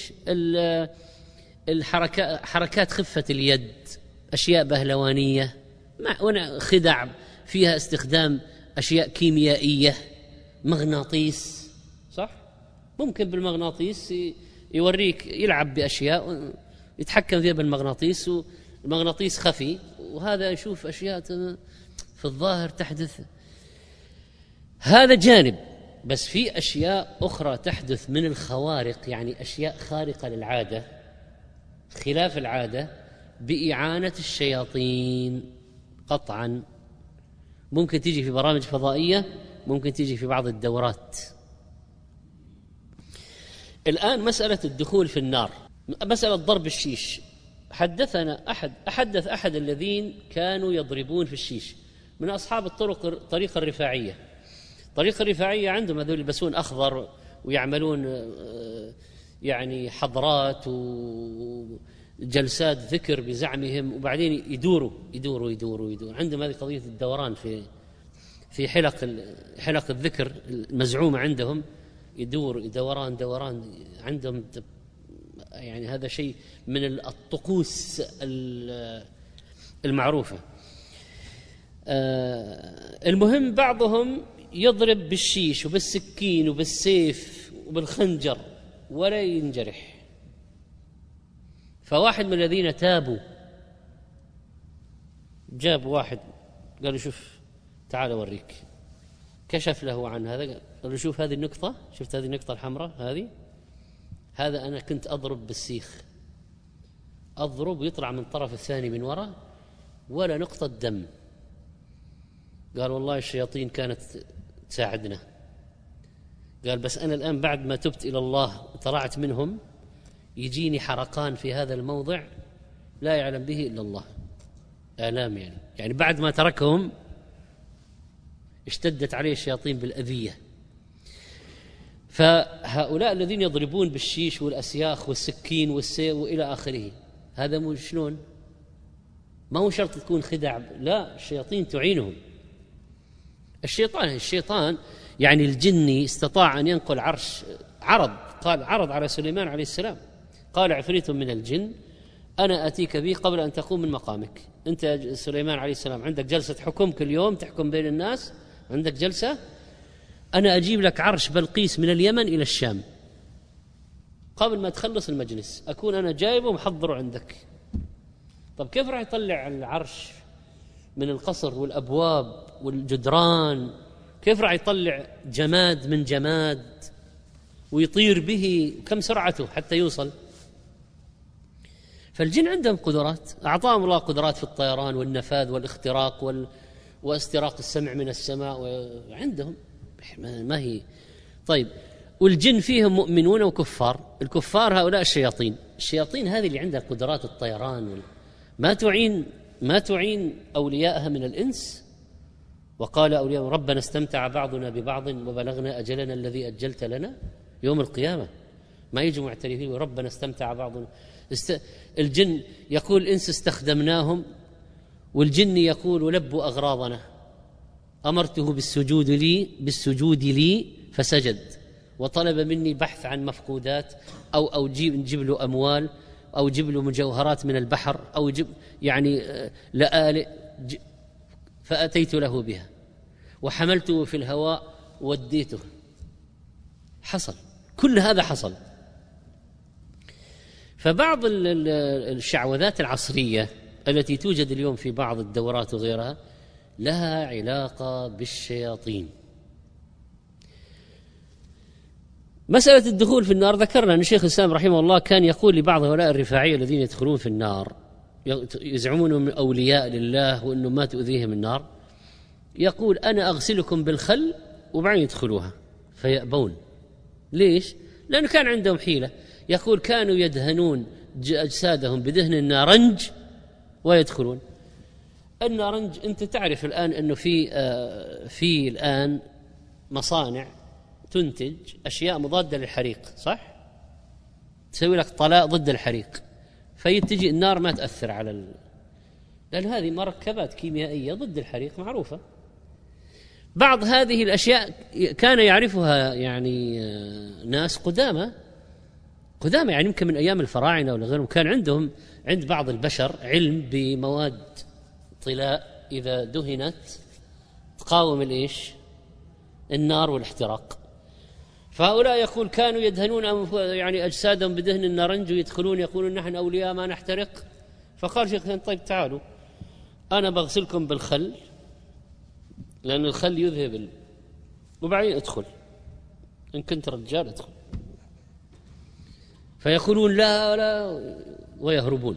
حركات خفة اليد، أشياء بهلوانية، خدع فيها استخدام أشياء كيميائية، مغناطيس، صح؟ ممكن بالمغناطيس يوريك يلعب بأشياء يتحكم فيها بالمغناطيس، والمغناطيس خفي، وهذا يشوف أشياء في الظاهر تحدث. هذا جانب، بس في أشياء أخرى تحدث من الخوارق، يعني أشياء خارقة للعادة خلاف العادة بإعانة الشياطين قطعا. ممكن تيجي في برامج فضائية، ممكن تيجي في بعض الدورات. الآن مسألة الدخول في النار، مسألة ضرب الشيش، أحدث أحد الذين كانوا يضربون في الشيش من أصحاب طريقة الرفاعية. طريقة الرفاعية عندهم هذول يلبسون أخضر ويعملون يعني حضرات وجلسات ذكر بزعمهم، وبعدين يدوروا. عندهم هذه قضية الدوران في حلق الذكر المزعومة عندهم، دوران عندهم، يعني هذا شيء من الطقوس المعروفة. المهم بعضهم يضرب بالشيش وبالسكين وبالسيف وبالخنجر ولا ينجرح. فواحد من الذين تابوا جاب واحد قال له شوف تعال أوريك، كشف له عن هذا، قال له شوف هذه النقطة، شفت هذه النقطة الحمراء هذا أنا كنت أضرب بالسيخ، أضرب ويطلع من الطرف الثاني من وراء ولا نقطة دم. قال والله الشياطين كانت تساعدنا. قال بس أنا الآن بعد ما تبت إلى الله وطلعت منهم يجيني حرقان في هذا الموضع لا يعلم به إلا الله، آلام يعني بعد ما تركهم اشتدت عليه الشياطين بالأذية. فهؤلاء الذين يضربون بالشيش والأسياخ والسكين والسيف وإلى آخره، هذا مو شلون؟ ما هو شرط تكون خدع، لا، الشياطين تعينهم. الشيطان يعني الجني استطاع أن ينقل عرض على سليمان عليه السلام، قال عفريت من الجن أنا أتيك به قبل أن تقوم من مقامك. أنت يا سليمان عليه السلام عندك جلسة حكم كل يوم تحكم بين الناس، عندك جلسة، أنا أجيب لك عرش بلقيس من اليمن إلى الشام قبل ما تخلص المجلس، أكون أنا جايبه ومحضره عندك. طب كيف راح يطلع العرش من القصر والأبواب والجدران؟ كيف راح يطلع جماد من جماد ويطير به؟ كم سرعته حتى يوصل؟ فالجن عندهم قدرات، أعطاهم الله قدرات في الطيران والنفاذ والاختراق واستراق السمع من السماء، وعندهم ما هي. طيب، والجن فيهم مؤمنون وكفار. الكفار هؤلاء الشياطين هذه اللي عندها قدرات الطيران ما تعين أولياءها من الإنس. وقال أولياء ربنا استمتع بعضنا ببعض وبلغنا أجلنا الذي أجلت لنا. يوم القيامة ما يجوا معترفين ربنا استمتع بعضنا. الجن يقول الإنس استخدمناهم، والجن يقول ولبوا أغراضنا، أمرته بالسجود لي فسجد، وطلب مني بحث عن مفقودات أو نجيب له أموال، أو جيب له مجوهرات من البحر، أو لآلئ، فأتيت له بها وحملته في الهواء وديته. حصل كل هذا حصل. فبعض الشعوذات العصرية التي توجد اليوم في بعض الدورات وغيرها لها علاقة بالشياطين. مسألة الدخول في النار، ذكرنا أن الشيخ الإسلام رحمه الله كان يقول لبعض هؤلاء الرفاعية الذين يدخلون في النار يزعمون من أولياء لله وأنه ما تؤذيهم النار، يقول أنا أغسلكم بالخل وبعدين يدخلوها، فيأبون. ليش؟ لأنه كان عندهم حيلة. يقول كانوا يدهنون أجسادهم بدهن النارنج ويدخلون. النارنج أنت تعرف الآن أنه في الآن مصانع تنتج أشياء مضادة للحريق، صح؟ تسوي لك طلاء ضد الحريق، فيتجي النار ما تأثر على لأن هذه مركبات كيميائية ضد الحريق معروفة. بعض هذه الأشياء كان يعرفها ناس قدامى، يعني يمكن من أيام الفراعنة ولا غيرهم، كان عندهم عند بعض البشر علم بمواد طلاء إذا دهنت تقاوم النار والاحتراق. فهؤلاء يقول كانوا يدهنون أجسادهم بدهن النارنج ويدخلون يقولون نحن أولياء ما نحترق. فقال شيخ طيب تعالوا أنا بغسلكم بالخل، لأن الخل يذهب وبعدين ادخل، إن كنت رجال ادخل. فيقولون لا ويهربون.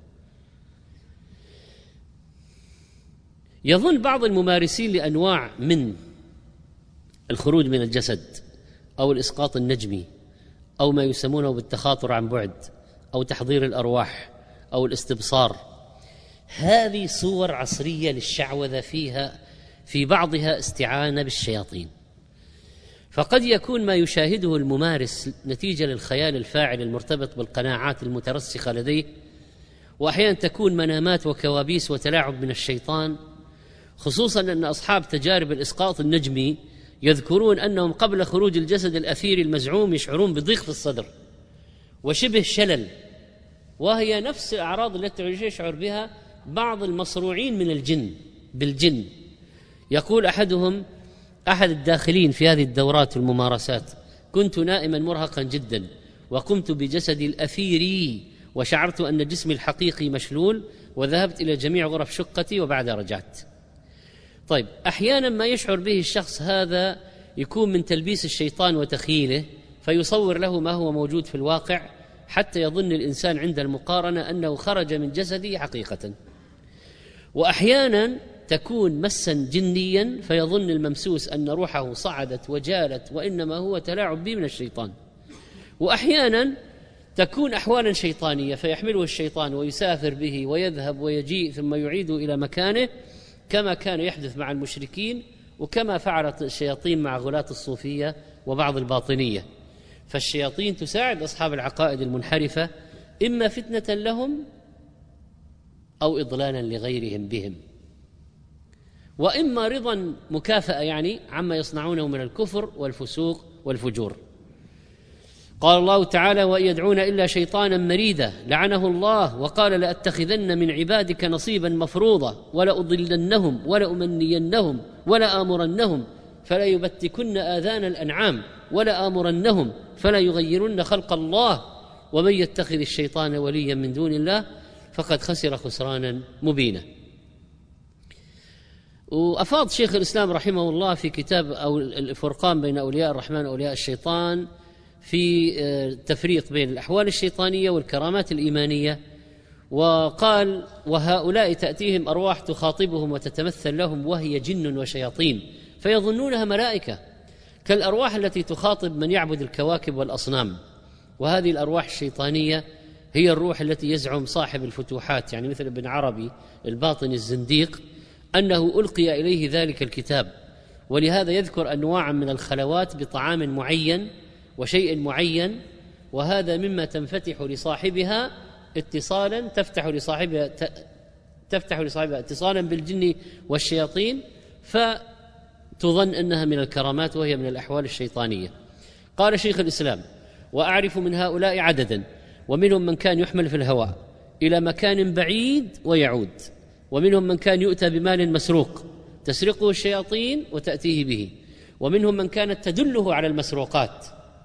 يظن بعض الممارسين لأنواع من الخروج من الجسد أو الإسقاط النجمي أو ما يسمونه بالتخاطر عن بعد أو تحضير الأرواح أو الاستبصار، هذه صور عصرية للشعوذة فيها في بعضها استعانة بالشياطين. فقد يكون ما يشاهده الممارس نتيجة للخيال الفاعل المرتبط بالقناعات المترسخة لديه، وأحيانا تكون منامات وكوابيس وتلاعب من الشيطان، خصوصا أن أصحاب تجارب الإسقاط النجمي يذكرون أنهم قبل خروج الجسد الأثيري المزعوم يشعرون بضيق في الصدر وشبه شلل، وهي نفس الأعراض التي يشعر بها بعض المصروعين من الجن بالجن. يقول أحد الداخلين في هذه الدورات والممارسات: كنت نائما مرهقا جدا وقمت بجسدي الأثيري وشعرت أن جسمي الحقيقي مشلول، وذهبت إلى جميع غرف شقتي وبعد رجعت. طيب، أحيانا ما يشعر به الشخص هذا يكون من تلبيس الشيطان وتخييله، فيصور له ما هو موجود في الواقع حتى يظن الإنسان عند المقارنة أنه خرج من جسده حقيقة. وأحيانا تكون مسا جنيا فيظن الممسوس أن روحه صعدت وجالت وإنما هو تلاعب به من الشيطان. وأحيانا تكون أحوالا شيطانية فيحمله الشيطان ويسافر به ويذهب ويجيء ثم يعيد إلى مكانه، كما كان يحدث مع المشركين وكما فعلت الشياطين مع غلاة الصوفية وبعض الباطنية. فالشياطين تساعد أصحاب العقائد المنحرفة إما فتنة لهم أو إضلالا لغيرهم بهم، وإما رضا مكافأة عما يصنعونه من الكفر والفسوق والفجور. قال الله تعالى: وإن يدعون إلا شيطانا مريدا لعنه الله وقال لأتخذن من عبادك نصيبا مفروضا ولأضلنهم ولأمنينهم ولآمرنهم فلا يبتكن آذان الأنعام ولآمرنهم فلا يغيرن خلق الله ومن يتخذ الشيطان وليا من دون الله فقد خسر خسرانا مبينا. وأفاض شيخ الإسلام رحمه الله في كتاب أو الفرقان بين أولياء الرحمن وأولياء الشيطان في التفريق بين الأحوال الشيطانية والكرامات الإيمانية، وقال: وهؤلاء تأتيهم أرواح تخاطبهم وتتمثل لهم وهي جن وشياطين فيظنونها ملائكة، كالأرواح التي تخاطب من يعبد الكواكب والأصنام. وهذه الأرواح الشيطانية هي الروح التي يزعم صاحب الفتوحات، يعني مثل ابن عربي الباطني الزنديق، أنه ألقي إليه ذلك الكتاب، ولهذا يذكر أنواعا من الخلوات بطعام معين وشيء معين، وهذا مما تنفتح لصاحبها اتصالا تفتح لصاحبها اتصالا بالجن والشياطين، فتظن أنها من الكرامات وهي من الأحوال الشيطانية. قال شيخ الإسلام: وأعرف من هؤلاء عددا، ومنهم من كان يحمل في الهواء إلى مكان بعيد ويعود، ومنهم من كان يؤتى بمال مسروق تسرقه الشياطين وتأتيه به، ومنهم من كانت تدله على المسروقات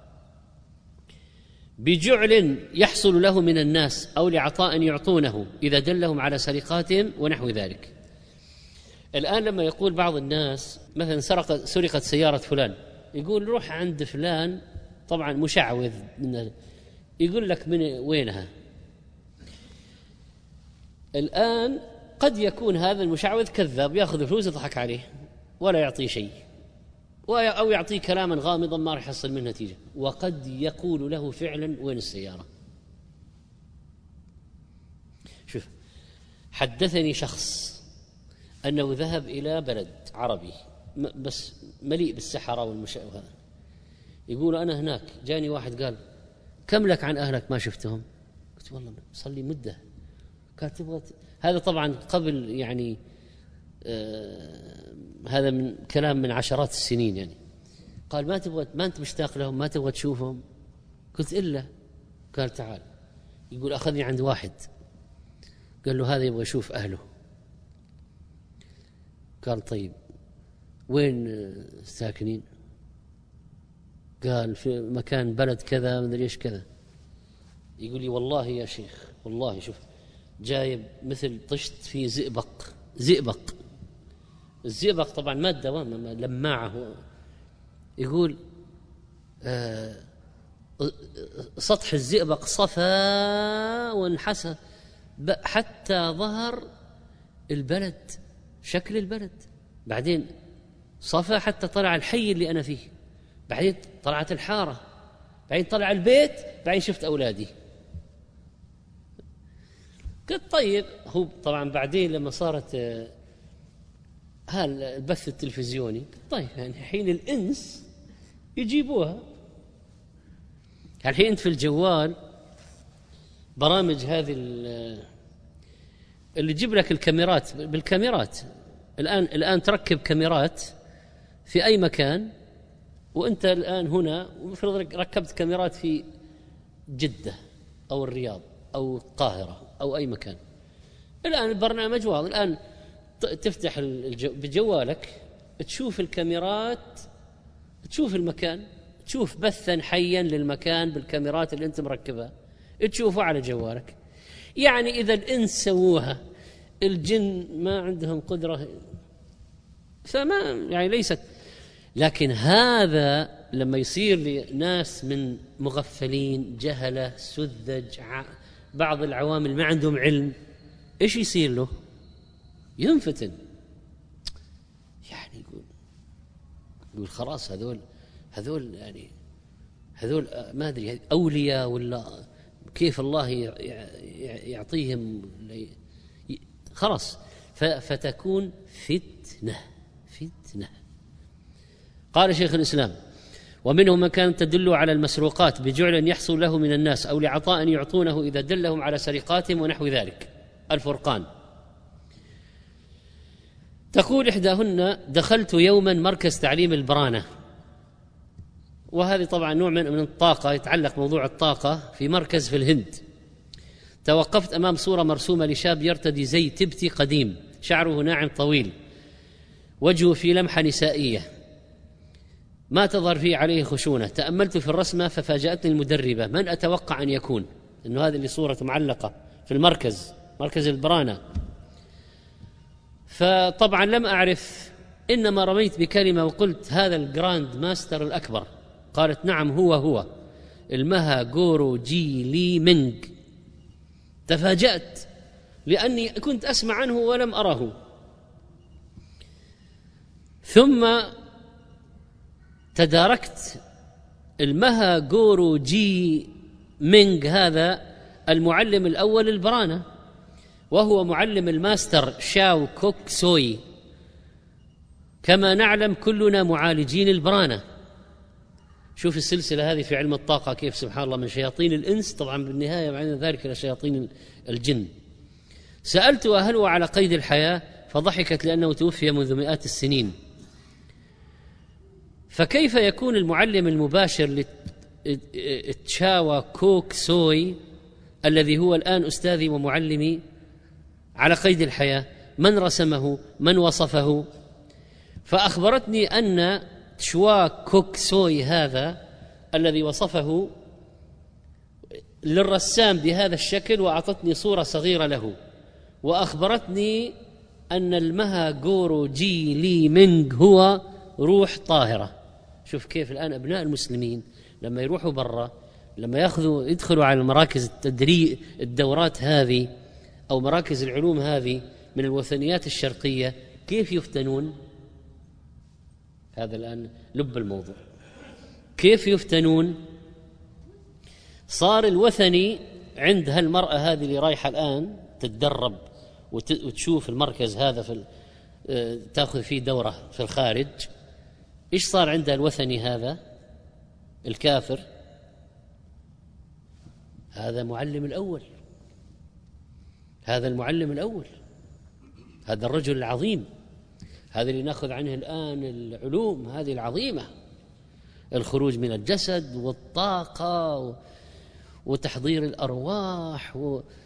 بجعل يحصل له من الناس أو لعطاء يعطونه إذا دلهم على سرقاتهم ونحو ذلك. الآن لما يقول بعض الناس مثلا سرقت سيارة فلان، يقول روح عند فلان، طبعا مشعوذ يقول لك من وينها. الآن قد يكون هذا المشعوذ كذاب، يأخذ فلوس يضحك عليه ولا يعطيه شيء، أو يعطيه كلاما غامضا ما راح يحصل منه نتيجة، وقد يقول له فعلا وين السيارة. شوف، حدثني شخص أنه ذهب إلى بلد عربي بس مليء بالسحرة والمشعوذ، يقول أنا هناك جاني واحد قال: كم لك عن أهلك ما شفتهم؟ قلت والله صار لي مدة. قال تبغى هذا طبعا قبل يعني هذا من كلام من عشرات السنين يعني. قال ما أنت مشتاق لهم، ما تبغى تشوفهم؟ قلت إلا. قال تعال. يقول أخذني عند واحد قال له هذا يبغى يشوف أهله. قال طيب وين ساكنين؟ قال في مكان بلد كذا مدري ايش كذا. يقول لي والله يا شيخ والله شوف جايب مثل طشت فيه زئبق. الزئبق طبعا مادة لماعة. يقول سطح الزئبق صفا وانحسى حتى ظهر البلد، شكل البلد، بعدين صفا حتى طلع الحي اللي أنا فيه، بعدين طلعت الحارة، بعدين طلع البيت، بعدين شفت أولادي. قلت طيب. هو طبعا بعدين لما صارت البث التلفزيوني، طيب يعني حين الإنس يجيبوها. الحين في الجوال برامج هذه اللي تجيب لك الكاميرات بالكاميرات. الآن تركب كاميرات في أي مكان، وأنت الآن هنا ومفروض ركبت كاميرات في جدة أو الرياض أو القاهرة أو أي مكان. الآن البرنامج واضح، الآن تفتح بجوالك تشوف الكاميرات، تشوف المكان، تشوف بثا حيا للمكان بالكاميرات اللي أنت مركبها، تشوفه على جوالك. يعني إذا الإنس سووها، الجن ما عندهم قدرة، فما يعني ليست. لكن هذا لما يصير لناس من مغفلين جهلة سذج بعض العوامل ما عندهم علم، إيش يصير له؟ ينفتن. يعني يقول خلاص هذول يعني هذول ما أدري أولياء ولا كيف الله يعطيهم خلاص، فتكون فتنة. قال شيخ الإسلام: ومنهم من كانت تدل على المسروقات بجعل يحصل له من الناس أو لعطاء يعطونه إذا دلهم على سرقاتهم ونحو ذلك. الفرقان. تقول إحداهن: دخلت يوما مركز تعليم البرانة، وهذه طبعا نوع من الطاقة، يتعلق موضوع الطاقة في مركز في الهند. توقفت أمام صورة مرسومة لشاب يرتدي زي تبتي قديم، شعره ناعم طويل، وجهه في لمحة نسائية ما تظهر فيه عليه خشونة. تأملت في الرسمة ففاجأتني المدربة من أتوقع أن يكون، إنه هذه اللي صورة معلقة في المركز مركز البرانة. فطبعا لم أعرف، إنما رميت بكلمة وقلت هذا الجراند ماستر الأكبر. قالت نعم هو المها غورو جي لي مينغ. تفاجأت لأني كنت أسمع عنه ولم أره. ثم تداركت المها غورو جي مينغ هذا المعلم الأول البرانة، وهو معلم الماستر شاو كوك سوي. كما نعلم كلنا معالجين البرانة. شوف السلسلة هذه في علم الطاقة كيف سبحان الله، من شياطين الإنس طبعا بالنهاية بعد ذلك إلى شياطين الجن. سألتها هل هو على قيد الحياة؟ فضحكت لأنه توفي منذ مئات السنين. فكيف يكون المعلم المباشر لتشاوا كوك سوي الذي هو الآن أستاذي ومعلمي على قيد الحياة؟ من رسمه؟ من وصفه؟ فأخبرتني أن تشوا كوك سوي هذا الذي وصفه للرسام بهذا الشكل، وأعطتني صورة صغيرة له، وأخبرتني أن المها غورو جي لي مينغ هو روح طاهرة. شوف كيف الآن أبناء المسلمين لما يروحوا برا، لما يدخلوا على مراكز التدريب الدورات هذه أو مراكز العلوم هذه من الوثنيات الشرقية، كيف يفتنون؟ هذا الآن لب الموضوع. كيف يفتنون؟ صار الوثني عند هالمرأة هذه اللي رايحة الآن تتدرب وتشوف المركز هذا تأخذ فيه دورة في الخارج. إيش صار عندها الوثني هذا الكافر؟ هذا معلم الأول، هذا المعلم الأول، هذا الرجل العظيم، هذا اللي نأخذ عنه الآن العلوم هذه العظيمة، الخروج من الجسد والطاقة وتحضير الأرواح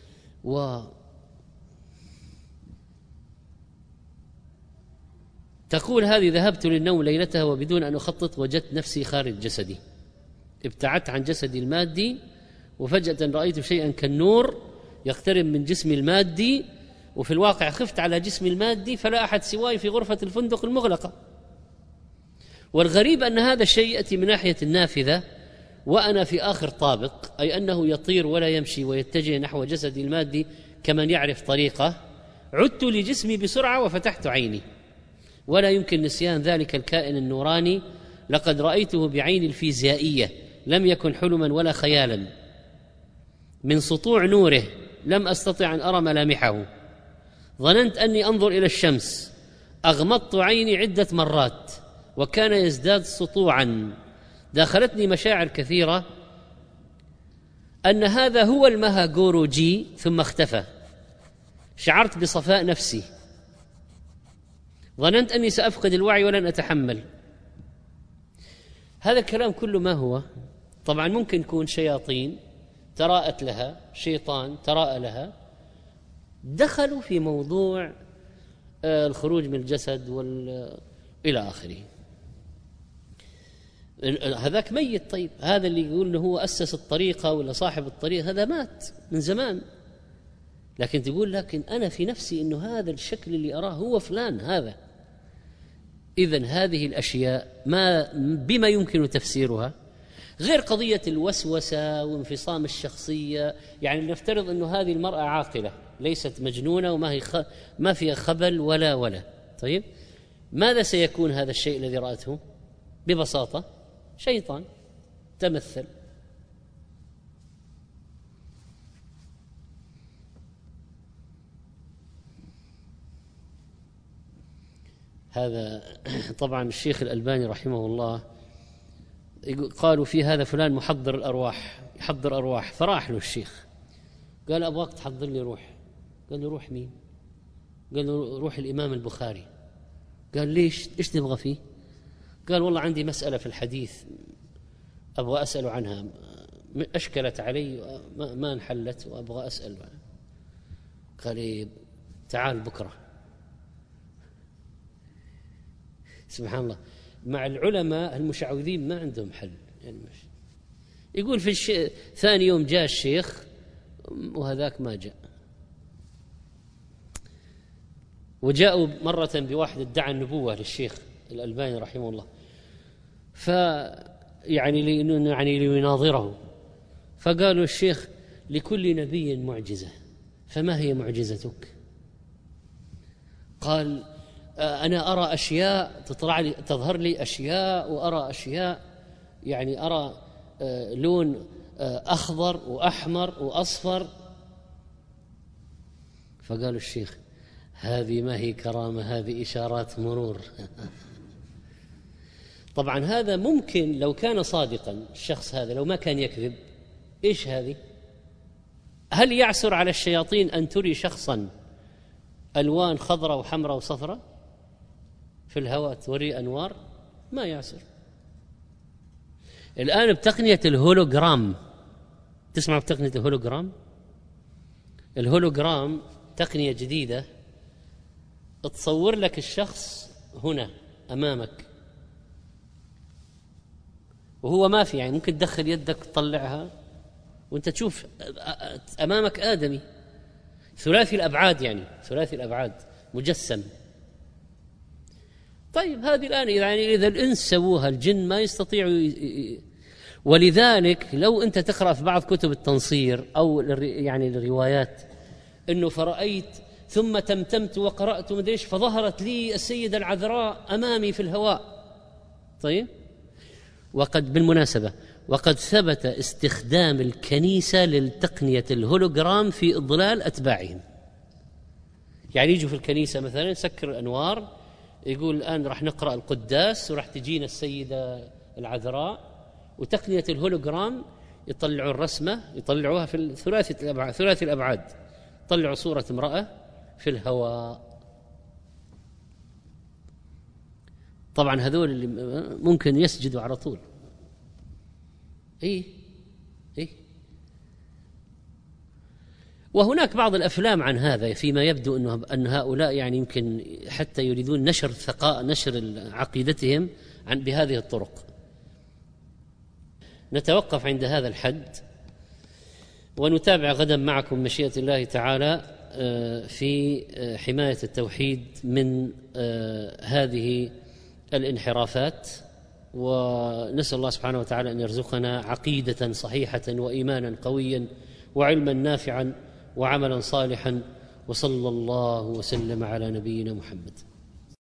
تقول هذه ذهبت للنوم ليلتها وبدون أن أخطط وجدت نفسي خارج جسدي، ابتعدت عن جسدي المادي، وفجأة رأيت شيئا كالنور يقترب من جسمي المادي، وفي الواقع خفت على جسمي المادي فلا أحد سواي في غرفة الفندق المغلقة. والغريب أن هذا الشيء يأتي من ناحية النافذة وأنا في آخر طابق، أي أنه يطير ولا يمشي ويتجه نحو جسدي المادي كمن يعرف طريقه. عدت لجسمي بسرعة وفتحت عيني، ولا يمكن نسيان ذلك الكائن النوراني. لقد رأيته بعيني الفيزيائية، لم يكن حلما ولا خيالا. من سطوع نوره لم أستطع أن أرى ملامحه. ظننت أني أنظر إلى الشمس، أغمضت عيني عدة مرات وكان يزداد سطوعا. داخلتني مشاعر كثيرة أن هذا هو المها غورو جي، ثم اختفى. شعرت بصفاء نفسي، ظننت أني سأفقد الوعي ولن أتحمل. هذا الكلام كله ما هو؟ طبعا ممكن يكون شياطين تراءت لها، شيطان تراءى لها، دخلوا في موضوع الخروج من الجسد إلى آخره. هذاك ميت. طيب هذا اللي يقول أنه هو أسس الطريقة ولا صاحب الطريقة، هذا مات من زمان. لكن تقول لكن أنا في نفسي أنه هذا الشكل اللي أراه هو فلان هذا. إذن هذه الأشياء بما يمكن تفسيرها، غير قضية الوسوسة وانفصام الشخصية. يعني نفترض أنه هذه المرأة عاقلة ليست مجنونة ما فيها خبل ولا. طيب ماذا سيكون هذا الشيء الذي رأته؟ ببساطة شيطان تمثل. هذا طبعا الشيخ الألباني رحمه الله قالوا في هذا فلان محضر الأرواح، يحضر أرواح. فراح له الشيخ قال أبغاك تحضر لي روح. قال له روح مين؟ قال له روح الإمام البخاري. قال ليش؟ إيش تبغى فيه؟ قال والله عندي مسألة في الحديث أبغى أسأل عنها، أشكلت علي ما انحلت وأبغى أسأل عنها. قال تعال بكرة. سبحان الله، مع العلماء المشعوذين ما عندهم حل. يعني يقول في ثاني يوم جاء الشيخ وهذاك ما جاء. وجاءوا مرة بواحد ادعى النبوة للشيخ الألباني رحمه الله، يعني ليناظره، فقالوا الشيخ: لكل نبي معجزة، فما هي معجزتك؟ قال: أنا أرى أشياء تظهر لي أشياء، وأرى أشياء، يعني أرى لون أخضر وأحمر وأصفر. فقالوا الشيخ: هذه ما هي كرامة، هذه إشارات مرور. طبعا هذا ممكن لو كان صادقا الشخص هذا، لو ما كان يكذب، إيش هذه؟ هل يعسر على الشياطين أن تري شخصا ألوان خضراء وحمراء وصفراء في الهواء، توري أنوار؟ ما يعسر. الآن بتقنية الهولوجرام، تسمع بتقنية الهولوجرام؟ الهولوجرام تقنية جديدة تصور لك الشخص هنا أمامك وهو ما في، يعني ممكن تدخل يدك تطلعها وانت تشوف أمامك آدمي ثلاثي الأبعاد، يعني ثلاثي الأبعاد مجسم. طيب هذه الآن يعني إذا الإنس سووها الجن ما يستطيعوا ولذلك لو أنت تقرأ في بعض كتب التنصير أو يعني الروايات أنه فرأيت ثم تمتمت وقرأت مدريش فظهرت لي السيدة العذراء أمامي في الهواء. طيب، وقد بالمناسبة وقد ثبت استخدام الكنيسة للتقنية الهولوجرام في إضلال أتباعهم. يعني يجوا في الكنيسة مثلا يسكر الأنوار، يقول الآن راح نقرأ القداس وراح تجينا السيدة العذراء، وتقنية الهولوجرام يطلعوا الرسمة، يطلعوها في ثلاثي الأبعاد، يطلعوا صورة امرأة في الهواء. طبعا هذول اللي ممكن يسجدوا على طول. إيه وهناك بعض الأفلام عن هذا، فيما يبدو أن هؤلاء يعني يمكن حتى يريدون نشر عقيدتهم بهذه الطرق. نتوقف عند هذا الحد ونتابع غدا معكم مشيئة الله تعالى في حماية التوحيد من هذه الانحرافات، ونسأل الله سبحانه وتعالى أن يرزقنا عقيدة صحيحة وإيمانا قويا وعلما نافعا وعملا صالحا، وصلى الله وسلم على نبينا محمد.